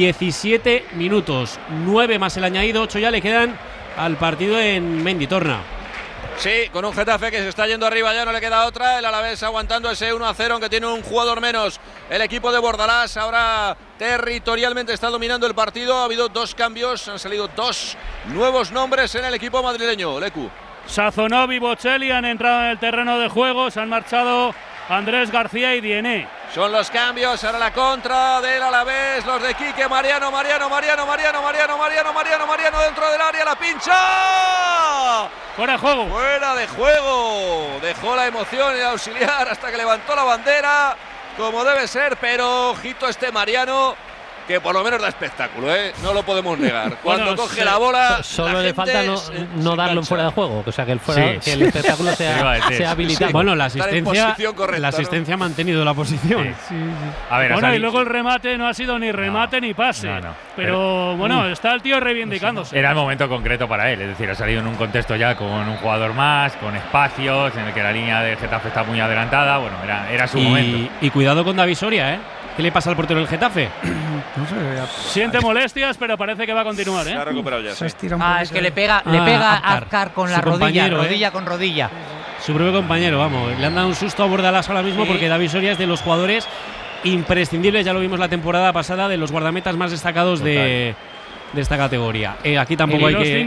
17 minutos. 9 más el añadido, 8 ya le quedan al partido en Menditorna. Sí, con un Getafe que se está yendo arriba, ya no le queda otra. El Alavés aguantando ese 1-0, aunque tiene un jugador menos. El equipo de Bordalás ahora territorialmente está dominando el partido. Ha habido 2 cambios, han salido 2 nuevos nombres en el equipo madrileño. Lecu. Sazonov y Bocelli han entrado en el terreno de juego, se han marchado Andrés García y Diené. Son los cambios, ahora la contra del Alavés, los de Quique, Mariano dentro del área, la pincha. Fuera de juego. Fuera de juego. Dejó la emoción el auxiliar hasta que levantó la bandera, como debe ser, pero ojito Mariano, que por lo menos da espectáculo, ¿eh? No lo podemos negar. Cuando coge la bola, solo le falta no darlo en fuera de juego, o sea, que el espectáculo sea habilitado. Bueno, la asistencia ha mantenido la posición. Sí. A ver, y luego el remate no ha sido ni remate ni pase. Pero bueno, está el tío reivindicándose. Era el momento concreto para él, es decir, ha salido en un contexto ya con un jugador más, con espacios, en el que la línea de Getafe está muy adelantada. Bueno, era su momento. Y cuidado con David Soria, ¿eh? ¿Qué le pasa al portero del Getafe? No sé, siente molestias, pero parece que va a continuar, ¿eh? Se ha recuperado ya. Es que le pega a Azcar con la rodilla con rodilla. Su propio compañero, vamos. Le han dado un susto a Bordalás ahora mismo porque David Soria es de los jugadores imprescindibles, ya lo vimos la temporada pasada, de los guardametas más destacados de esta categoría. Aquí tampoco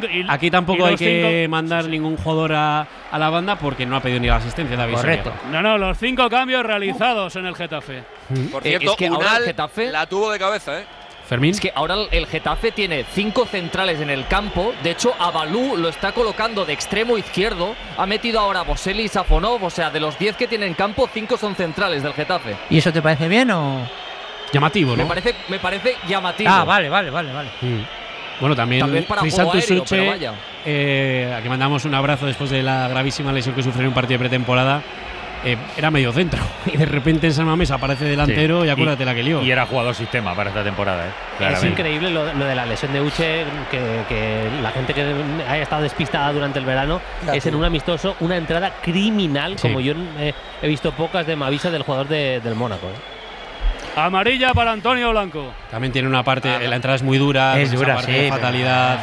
hay que mandar ningún jugador a la banda porque no ha pedido ni la asistencia David Soria. No, los 5 cambios realizados en el Getafe. Por cierto, es que ahora el Getafe la tuvo de cabeza, ¿eh? Fermín. Es que ahora el Getafe tiene 5 centrales en el campo. De hecho, Abalú lo está colocando de extremo izquierdo. Ha metido ahora a Bocelli y Safonov. O sea, de los 10 que tiene en campo, 5 son centrales del Getafe. ¿Y eso te parece bien o...? Llamativo, ¿no? Me parece llamativo. Vale. Bueno, también Crisanto Suche, vaya. aquí mandamos un abrazo después de la gravísima lesión que sufrió en un partido de pretemporada. Era medio centro y de repente en San Mamés aparece delantero y acuérdate la que lió. Y era jugador sistema para esta temporada. Es increíble lo de la lesión de Uche, que la gente que haya estado despistada durante el verano es en un amistoso una entrada criminal, como yo he visto pocas de Mavisa del jugador del Mónaco. Amarilla para Antonio Blanco. También tiene una parte, la entrada es muy dura, es dura, de fatalidad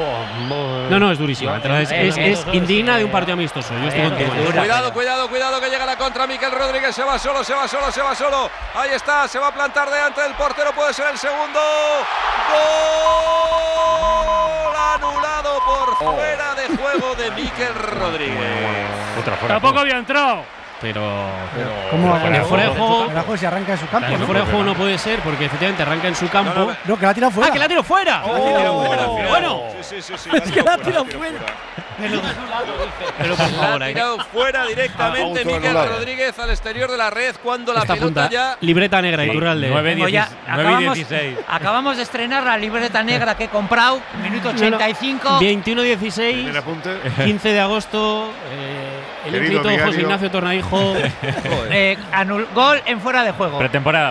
y… No, es durísima. La entrada es indigna de un partido amistoso. Yo estoy contigo. Cuidado que llega la contra. Miquel Rodríguez se va solo. Ahí está, se va a plantar delante del portero, puede ser el segundo. Gol anulado por fuera de juego de Miquel Rodríguez. Tampoco había entrado. Pero ¿cómo el fuera de juego se arranca en su campo? El fuera de juego no puede ser porque efectivamente arranca en su campo. No, que la ha tirado fuera. ¡Ah, que la ha tirado fuera! Bueno, sí. Es que la ha tirado fuera. Pero por favor, ha tirado fuera directamente Miquel Rodríguez al exterior de la red cuando la pelota ya… Libreta negra, Iturralde. 9-16. Acabamos de estrenar la libreta negra que he comprado, minuto 85. 21-16, 15 de agosto. El inscrito José Ignacio Tornaijo. Gol en fuera de juego. Pretemporada.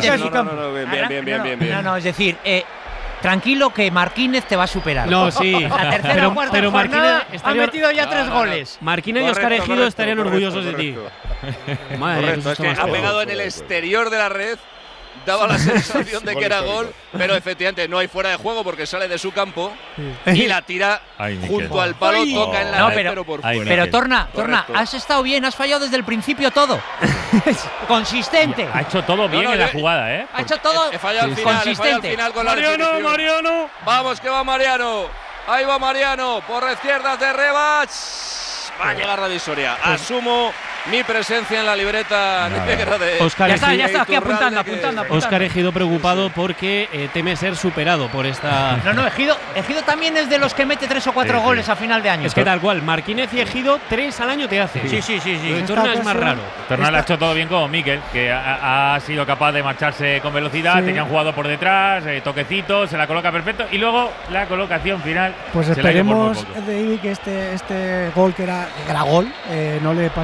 Bien. No, es decir, tranquilo que Marquínez te va a superar. No, sí. La tercera o cuarta jornada ha metido ya 3 goles. Marquínez y Óscar Ejido estarían orgullosos de ti. Es que ha pegado en el exterior de la red. Daba la sensación de que era gol, pero efectivamente no hay fuera de juego porque sale de su campo y la tira junto al palo, toca en la red, pero por fuera. Pero Torna, has estado bien, has fallado desde el principio todo. Consistente. Ha hecho todo bien en la jugada, ¿eh? Ha hecho todo he fallado al final con Mariano. Vamos que va Mariano. Ahí va Mariano, por la izquierda de Rebach. Va a llegar David Soria. Asumo mi presencia en la libreta negra de… Ya está, aquí apuntando. Óscar Ejido preocupado porque teme ser superado por esta… No, Ejido también es de los que mete 3 o 4 goles a final de año. Es que tal cual, Marquínez y Ejido 3 al año te hace. Sí. Lo de Torna es más raro. Torna lo ha hecho todo bien con Miquel, que ha sido capaz de marcharse con velocidad, tenía un jugador por detrás, toquecito, se la coloca perfecto y luego la colocación final. Pues esperemos de Ibi que este gol que era gol no le pase factura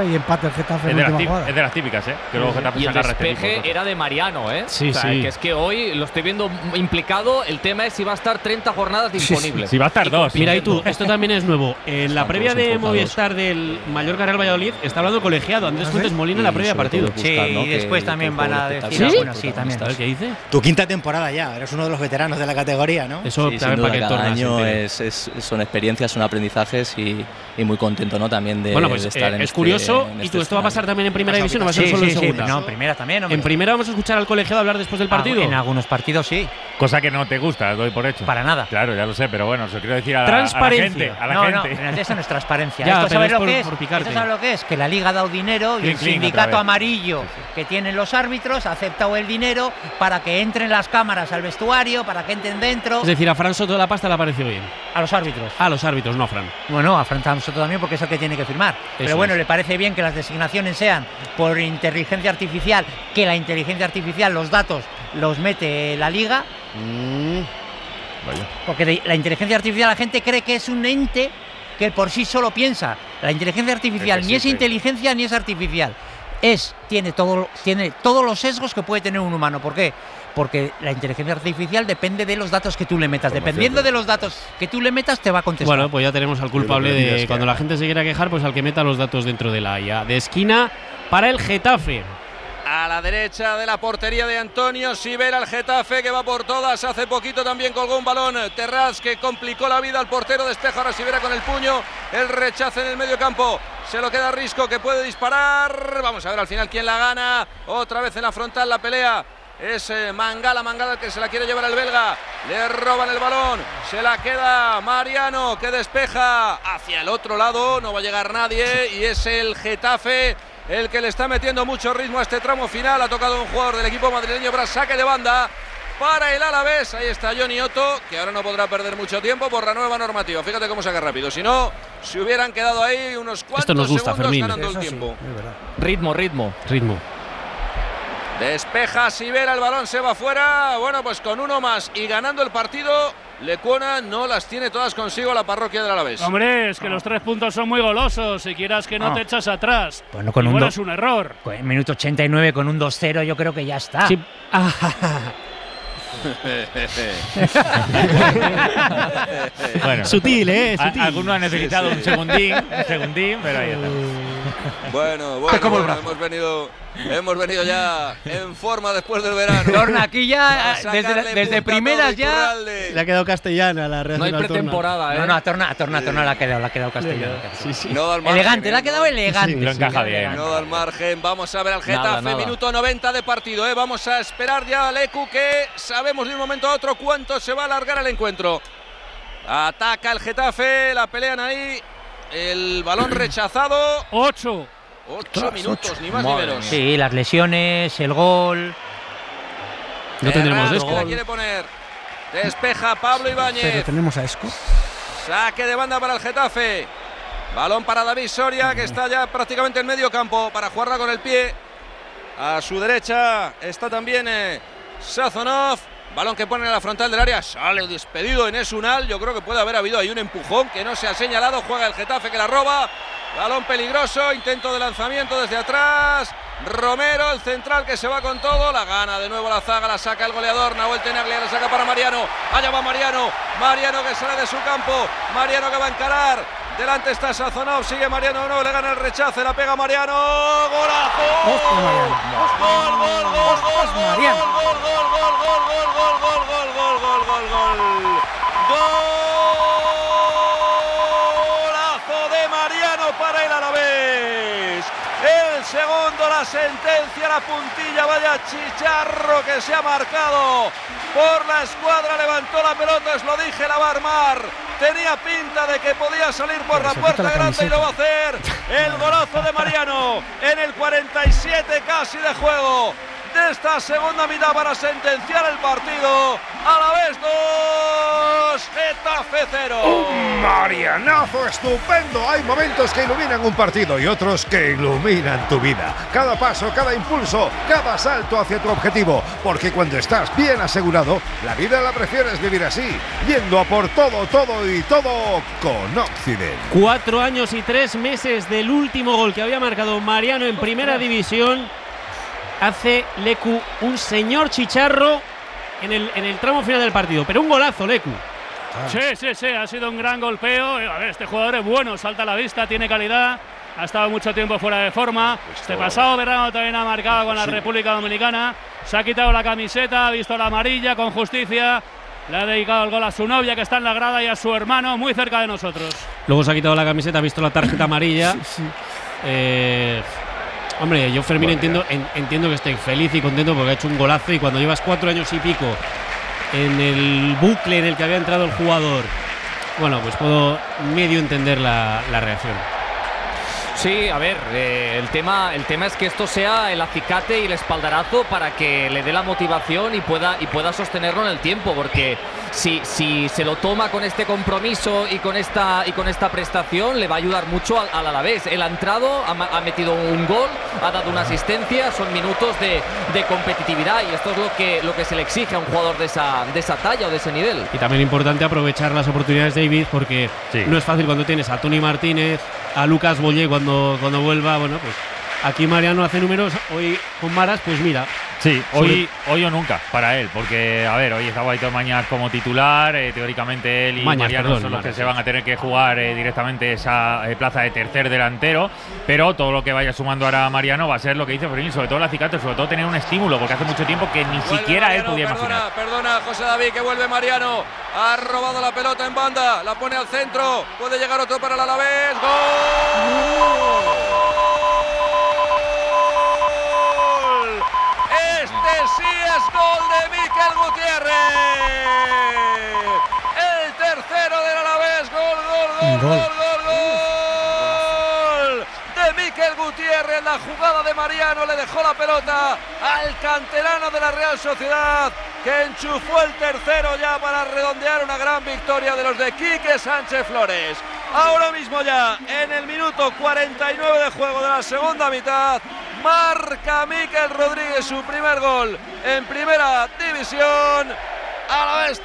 contra y empate el Getafe en última jugada. Es de las típicas, ¿eh? Que luego Getafe y el saca despeje era de Mariano, ¿eh? Sí, o sea, sí. que es que hoy lo estoy viendo implicado. El tema es si va a estar 30 jornadas disponibles. Si va a estar 2. Mira, y tú, esto también es nuevo. En la previa de Movistar del Mallorca Real Valladolid está hablando colegiado Andrés Fuentes Molina en la previa de partido. Sí, y después también van a decir alguna, sí, también. A ver qué dice. Tu quinta temporada ya, eres uno de los veteranos de la categoría, ¿no? Eso Sí, también sin para duda, que cada tornas, año son experiencias, son aprendizajes y muy contento, ¿no? También de, bueno, pues de estar en es curioso. ¿Y tú esto va a pasar también en primera división o va a ser solo en segunda? No, en primera también. Hombre. En primera vamos a escuchar al colegiado hablar después del partido. En algunos partidos sí. Cosa que no te gusta, doy por hecho. Para nada. Claro, ya lo sé, pero bueno, eso quiero decir a la transparencia. gente. A la gente. No, eso no es transparencia. Ya, Esto sabes lo que es. por picarte. Esto sabes lo que es. Que la Liga ha dado dinero y el sindicato amarillo que tienen los árbitros ha aceptado el dinero para que entren las cámaras al vestuario, para que entren dentro. Es decir, a Fran Soto de la Pasta le ha parecido bien. A los árbitros. A los árbitros, no a Fran. Bueno, a Fran Soto también, porque es el que tiene que firmar. Pero bueno, le parece bien que las designaciones sean por inteligencia artificial, que la inteligencia artificial, los datos los mete la Liga. Porque la inteligencia artificial la gente cree que es un ente que por sí solo piensa. La inteligencia artificial ni es inteligencia ni es artificial. Tiene todos los sesgos que puede tener un humano. ¿Por qué? Porque la inteligencia artificial depende de los datos que tú le metas. Dependiendo de los datos que tú le metas, te va a contestar. Bueno, pues ya tenemos al culpable de cuando la gente se quiera quejar, pues al que meta los datos dentro de la IA. De esquina para el Getafe. A la derecha de la portería de Antonio Sibera, el Getafe que va por todas. Hace poquito también colgó un balón Terraz que complicó la vida al portero. Despeja ahora Sibera con el puño. El rechazo en el medio campo. Se lo queda Risco que puede disparar. Vamos a ver al final quién la gana. Otra vez en la frontal la pelea. Es Mangala el que se la quiere llevar el belga. Le roban el balón. Se la queda Mariano que despeja hacia el otro lado. No va a llegar nadie y es el Getafe el que le está metiendo mucho ritmo a este tramo final. Ha tocado un jugador del equipo madrileño para saque de banda para el Alavés. Ahí está Johnny Otto, que ahora no podrá perder mucho tiempo por la nueva normativa. Fíjate cómo saca rápido. Si no, se hubieran quedado ahí unos cuantos Esto nos gusta, segundos Fermín. ganando Eso el sí, tiempo. Ritmo. Despeja Sibera, el balón se va fuera. Bueno, pues con uno más y ganando el partido, Lecuona no las tiene todas consigo la parroquia del Alavés. Hombre, es que los 3 puntos son muy golosos. Si quieras que no te echas atrás. Bueno, con igual un es un error. En minuto 89 con un 2-0 yo creo que ya está. Sí. Bueno, sutil, sutil. Alguno ha necesitado un segundín, pero ahí está. Bueno, hemos venido ya en forma después del verano. Torna, aquí ya, desde primeras ya. Le ha quedado castellana la Real. No hay pretemporada, No, a Torna le ha quedado castellano. Sí. No da al margen, elegante, le ha quedado elegante. Sí, lo encaja bien. No da al margen. Vamos a ver al Getafe, Nada. minuto 90 de partido. Vamos a esperar ya al Lecu, que sabemos de un momento a otro cuánto se va a alargar el encuentro. Ataca el Getafe, la pelean ahí. El balón rechazado. 8 minutos, ni más ni menos. Sí, las lesiones, el gol. No tendremos Esco. Esco. La quiere poner. Despeja Pablo Ibáñez. Pero tenemos a Esco. Saque de banda para el Getafe. Balón para David Soria, que está ya prácticamente en medio campo para jugarla con el pie. A su derecha está también Sazonov. Balón que pone en la frontal del área. Sale despedido en Esunal. Yo creo que puede haber habido ahí un empujón que no se ha señalado. Juega el Getafe que la roba. Balón peligroso. Intento de lanzamiento desde atrás. Romero, el central que se va con todo. La gana de nuevo la zaga. La saca el goleador. Nahuel Tenaglia la saca para Mariano. Allá va Mariano. Mariano que sale de su campo. Mariano que va a encarar. Delante está Sazonov. Sigue Mariano. No, le gana el rechace. La pega Mariano. ¡Golazo! Golazo de Mariano para el Alavés. El segundo, la sentencia, la puntilla, vaya chicharro que se ha marcado por la escuadra. Levantó la pelota, os lo dije, la va a armar. Tenía pinta de que podía salir por la puerta grande y lo va a hacer. El golazo de Mariano en el 47 casi de juego de esta segunda mitad para sentenciar el partido. Alavés 2, Getafe 0. Un marianazo estupendo. Hay momentos que iluminan un partido y otros que iluminan tu vida. Cada paso, cada impulso, cada salto hacia tu objetivo. Porque cuando estás bien asegurado, la vida la prefieres vivir así, yendo a por todo, todo y todo con Occident. 4 años y 3 meses del último gol que había marcado Mariano en primera división. Hace Lecu un señor chicharro en el tramo final del partido, pero un golazo, Lecu. Sí, ha sido un gran golpeo. A ver, este jugador es bueno, salta a la vista, tiene calidad, ha estado mucho tiempo fuera de forma. Este pasado verano también ha marcado con la República Dominicana. Se ha quitado la camiseta, ha visto la amarilla con justicia. Le ha dedicado el gol a su novia que está en la grada y a su hermano muy cerca de nosotros. Luego se ha quitado la camiseta, ha visto la tarjeta amarilla. Hombre, yo Fermín entiendo que esté feliz y contento porque ha hecho un golazo y cuando llevas 4 años y pico en el bucle en el que había entrado el jugador, bueno, pues puedo medio entender la reacción. Sí, a ver, el tema es que esto sea el acicate y el espaldarazo para que le dé la motivación y pueda sostenerlo en el tiempo, porque si se lo toma con este compromiso y con esta prestación, le va a ayudar mucho al Alavés. Él ha entrado, ha metido un gol, ha dado una asistencia, son minutos de competitividad y esto es lo que se le exige a un jugador de esa talla o de ese nivel. Y también importante aprovechar las oportunidades, David, porque no es fácil cuando tienes a Toni Martínez, a Lucas Boyé cuando vuelva. Bueno, pues aquí Mariano hace números, hoy con Maras, pues mira. Sí, hoy o nunca para él, porque a ver, hoy estaba Aitor Mañas como titular, teóricamente él y Mariano son los que se van a tener que jugar directamente esa plaza de tercer delantero, pero todo lo que vaya sumando ahora Mariano va a ser lo que dice Fermín, sobre todo el acicate, sobre todo tener un estímulo, porque hace mucho tiempo que ni siquiera Mariano, él podía imaginar. Perdona, José David, que vuelve Mariano, ha robado la pelota en banda, la pone al centro, puede llegar otro para el Alavés, ¡gol! Sí, es gol de Mikel Gutiérrez. El tercero del Alavés. Gol de Mikel Gutiérrez. La jugada de Mariano le dejó la pelota al canterano de la Real Sociedad, que enchufó el tercero ya para redondear una gran victoria de los de Quique Sánchez Flores. Ahora mismo ya en el minuto 49 de juego de la segunda mitad, marca Mikel Rodríguez su primer gol en primera división. Alavés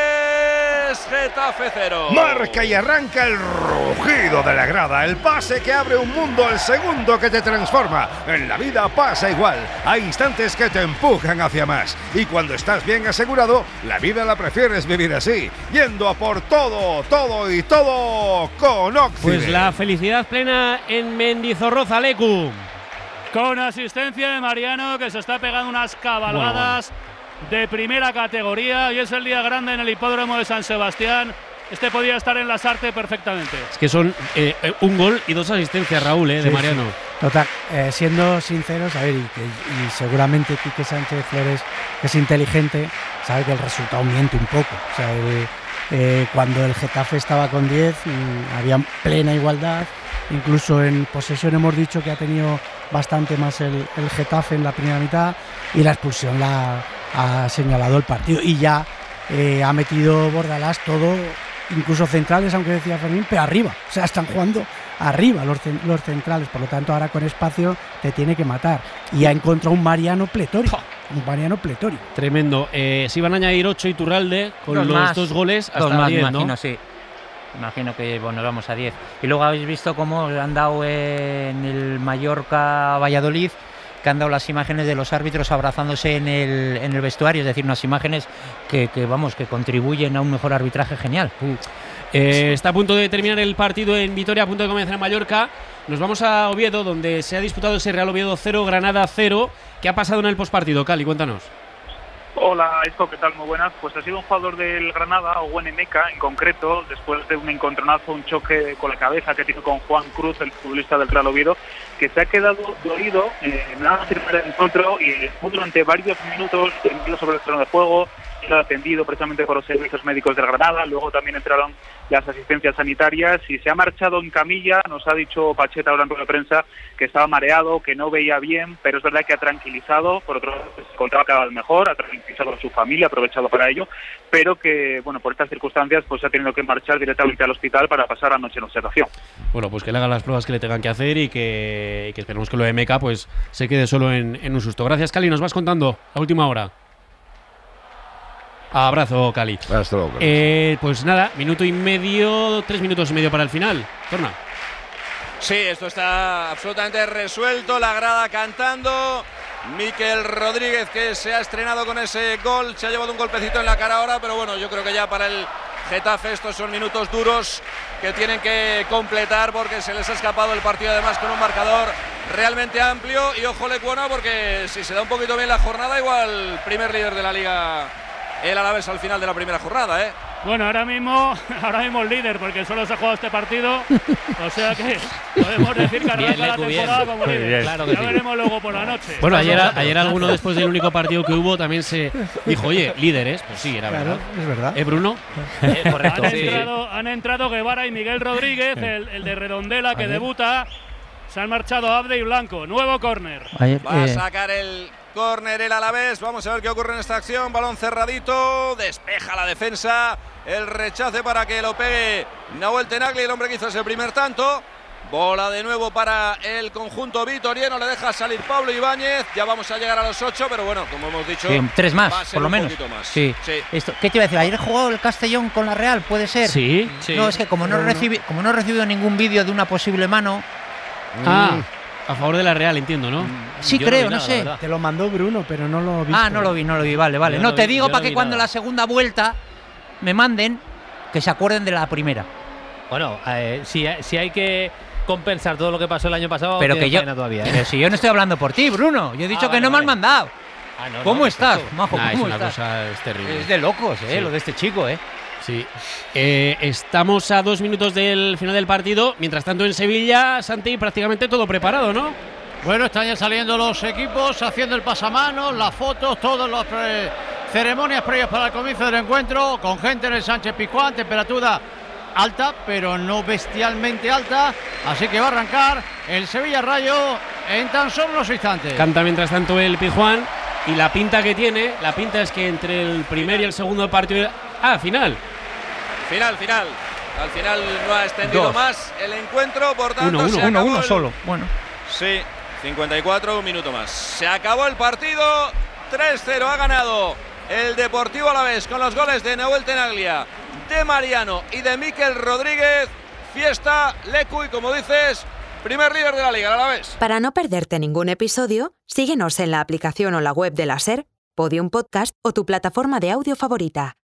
3, Getafe 0. Marca y arranca el rugido de la grada, el pase que abre un mundo, el segundo que te transforma. En la vida pasa igual, hay instantes que te empujan hacia más. Y cuando estás bien asegurado, la vida la prefieres vivir así, yendo a por todo, todo y todo con Occident. Pues la felicidad plena en Mendizorroza, Lecu. Con asistencia de Mariano, que se está pegando unas cabalgadas de primera categoría. Y es el día grande en el hipódromo de San Sebastián. Este podía estar en Lasarte perfectamente. Es que son un gol y 2 asistencias, Raúl, de Mariano. Sí. Total, siendo sinceros, a ver, y seguramente Quique Sánchez Flores, que es inteligente, sabe que el resultado miente un poco. O sea, cuando el Getafe estaba con 10, había plena igualdad. Incluso en posesión hemos dicho que ha tenido bastante más el Getafe en la primera mitad, y la expulsión la ha señalado el partido. Y ya ha metido Bordalás todo, incluso centrales, aunque decía Fermín, pero arriba. O sea, están jugando arriba los centrales. Por lo tanto, ahora con espacio te tiene que matar. Y ha encontrado un Mariano pletórico. Tremendo. Si van a añadir 8 Iturralde con los 2 goles hasta 10, imagino, ¿no? Sí. Imagino que nos vamos a 10. Y luego habéis visto cómo han dado en el Mallorca-Valladolid, que han dado las imágenes de los árbitros abrazándose en el vestuario, es decir, unas imágenes que contribuyen a un mejor arbitraje genial. Está a punto de terminar el partido en Vitoria, a punto de comenzar en Mallorca. Nos vamos a Oviedo, donde se ha disputado ese Real Oviedo 0, Granada 0. ¿Qué ha pasado en el postpartido, Cali? Cuéntanos. Hola, Isco, ¿qué tal? Muy buenas. Pues ha sido un jugador del Granada, Owen Emeka, en concreto, después de un encontronazo, un choque con la cabeza que tiene con Juan Cruz, el futbolista del Real Oviedo, que se ha quedado dolido en la primera encuentro y durante varios minutos sobre el terreno de juego, sido atendido precisamente por los servicios médicos del Granada. Luego también entraron las asistencias sanitarias y se ha marchado en camilla. Nos ha dicho Pacheta hablando de prensa que estaba mareado, que no veía bien, pero es verdad que ha tranquilizado. Por otro lado, se encontraba cada vez mejor, ha tranquilizado a su familia, ha aprovechado para ello, pero que, bueno, por estas circunstancias pues ha tenido que marchar directamente al hospital para pasar la noche en observación. Bueno, pues que le hagan las pruebas que le tengan que hacer y que esperemos que lo de Meca pues se quede solo en un susto. Gracias, Cali. Nos vas contando la última hora. Abrazo, Cali. Hasta luego, Cali. Pues nada, 3 minutos y medio para el final. Torna. Sí, esto está absolutamente resuelto. La grada cantando. Mikel Rodríguez, que se ha estrenado con ese gol, se ha llevado un golpecito en la cara ahora, pero bueno, yo creo que ya para el Getafe estos son minutos duros que tienen que completar porque se les ha escapado el partido, además con un marcador realmente amplio. Y ojo Lecuona, porque si se da un poquito bien la jornada, igual primer líder de la Liga el Alavés al final de la primera jornada, ¿eh? Bueno, ahora mismo el líder, porque solo se ha jugado este partido, o sea que podemos decir que arranca la temporada como líder. Claro que ya veremos luego por la noche. Bueno, ayer alguno después del único partido que hubo también se dijo, oye, líderes, pues sí, era verdad. Es verdad. Bruno? Correcto. Han entrado Guevara y Miguel Rodríguez, el de Redondela que debuta. Se han marchado Abde y Blanco. Nuevo córner. Va a sacar el córner el Alavés. Vamos a ver qué ocurre en esta acción. Balón cerradito. Despeja la defensa. El rechace para que lo pegue Nahuel Tenaglia, el hombre que hizo ese primer tanto. Bola de nuevo para el conjunto vitoriano. Le deja salir Pablo Ibáñez. Ya vamos a llegar a los 8, pero bueno, como hemos dicho, 3 más, por lo menos. Más. Sí. Esto, ¿qué te iba a decir? ¿Ayer jugó el Castellón con la Real? ¿Puede ser? Sí. No, es que como no he recibido ningún vídeo de una posible mano. A favor de la Real, entiendo, ¿no? Sí, yo creo, no sé. Te lo mandó Bruno, pero no lo vi. No lo vi, vale. No, te digo para que cuando la segunda vuelta me manden, que se acuerden de la primera. Bueno, si hay que compensar todo lo que pasó el año pasado, pero que yo todavía, pero si yo no estoy hablando por ti, Bruno. Yo he dicho que no me han mandado. ¿Cómo estás, Majo? Es ¿Cómo una estás? cosa terrible. Es de locos, lo de este chico, Sí. Estamos a 2 minutos del final del partido. Mientras tanto, en Sevilla, Santi, prácticamente todo preparado, ¿no? Bueno, están ya saliendo los equipos, haciendo el pasamanos, las fotos, todas las ceremonias previas para el comienzo del encuentro, con gente en el Sánchez Pizjuán, temperatura alta, pero no bestialmente alta. Así que va a arrancar el Sevilla Rayo en tan solo unos instantes. Canta mientras tanto el Pizjuán. Y la pinta que tiene, es que entre el primer y el segundo partido... Final. Al final no ha extendido más el encuentro, por tanto se acabó uno solo. Bueno. Sí, 54, un minuto más. Se acabó el partido, 3-0 ha ganado el Deportivo Alavés con los goles de Nahuel Tenaglia, de Mariano y de Mikel Rodríguez. Fiesta, Lecu y, como dices, primer líder de la Liga, el Alavés. Para no perderte ningún episodio, síguenos en la aplicación o la web de la SER, Podium Podcast o tu plataforma de audio favorita.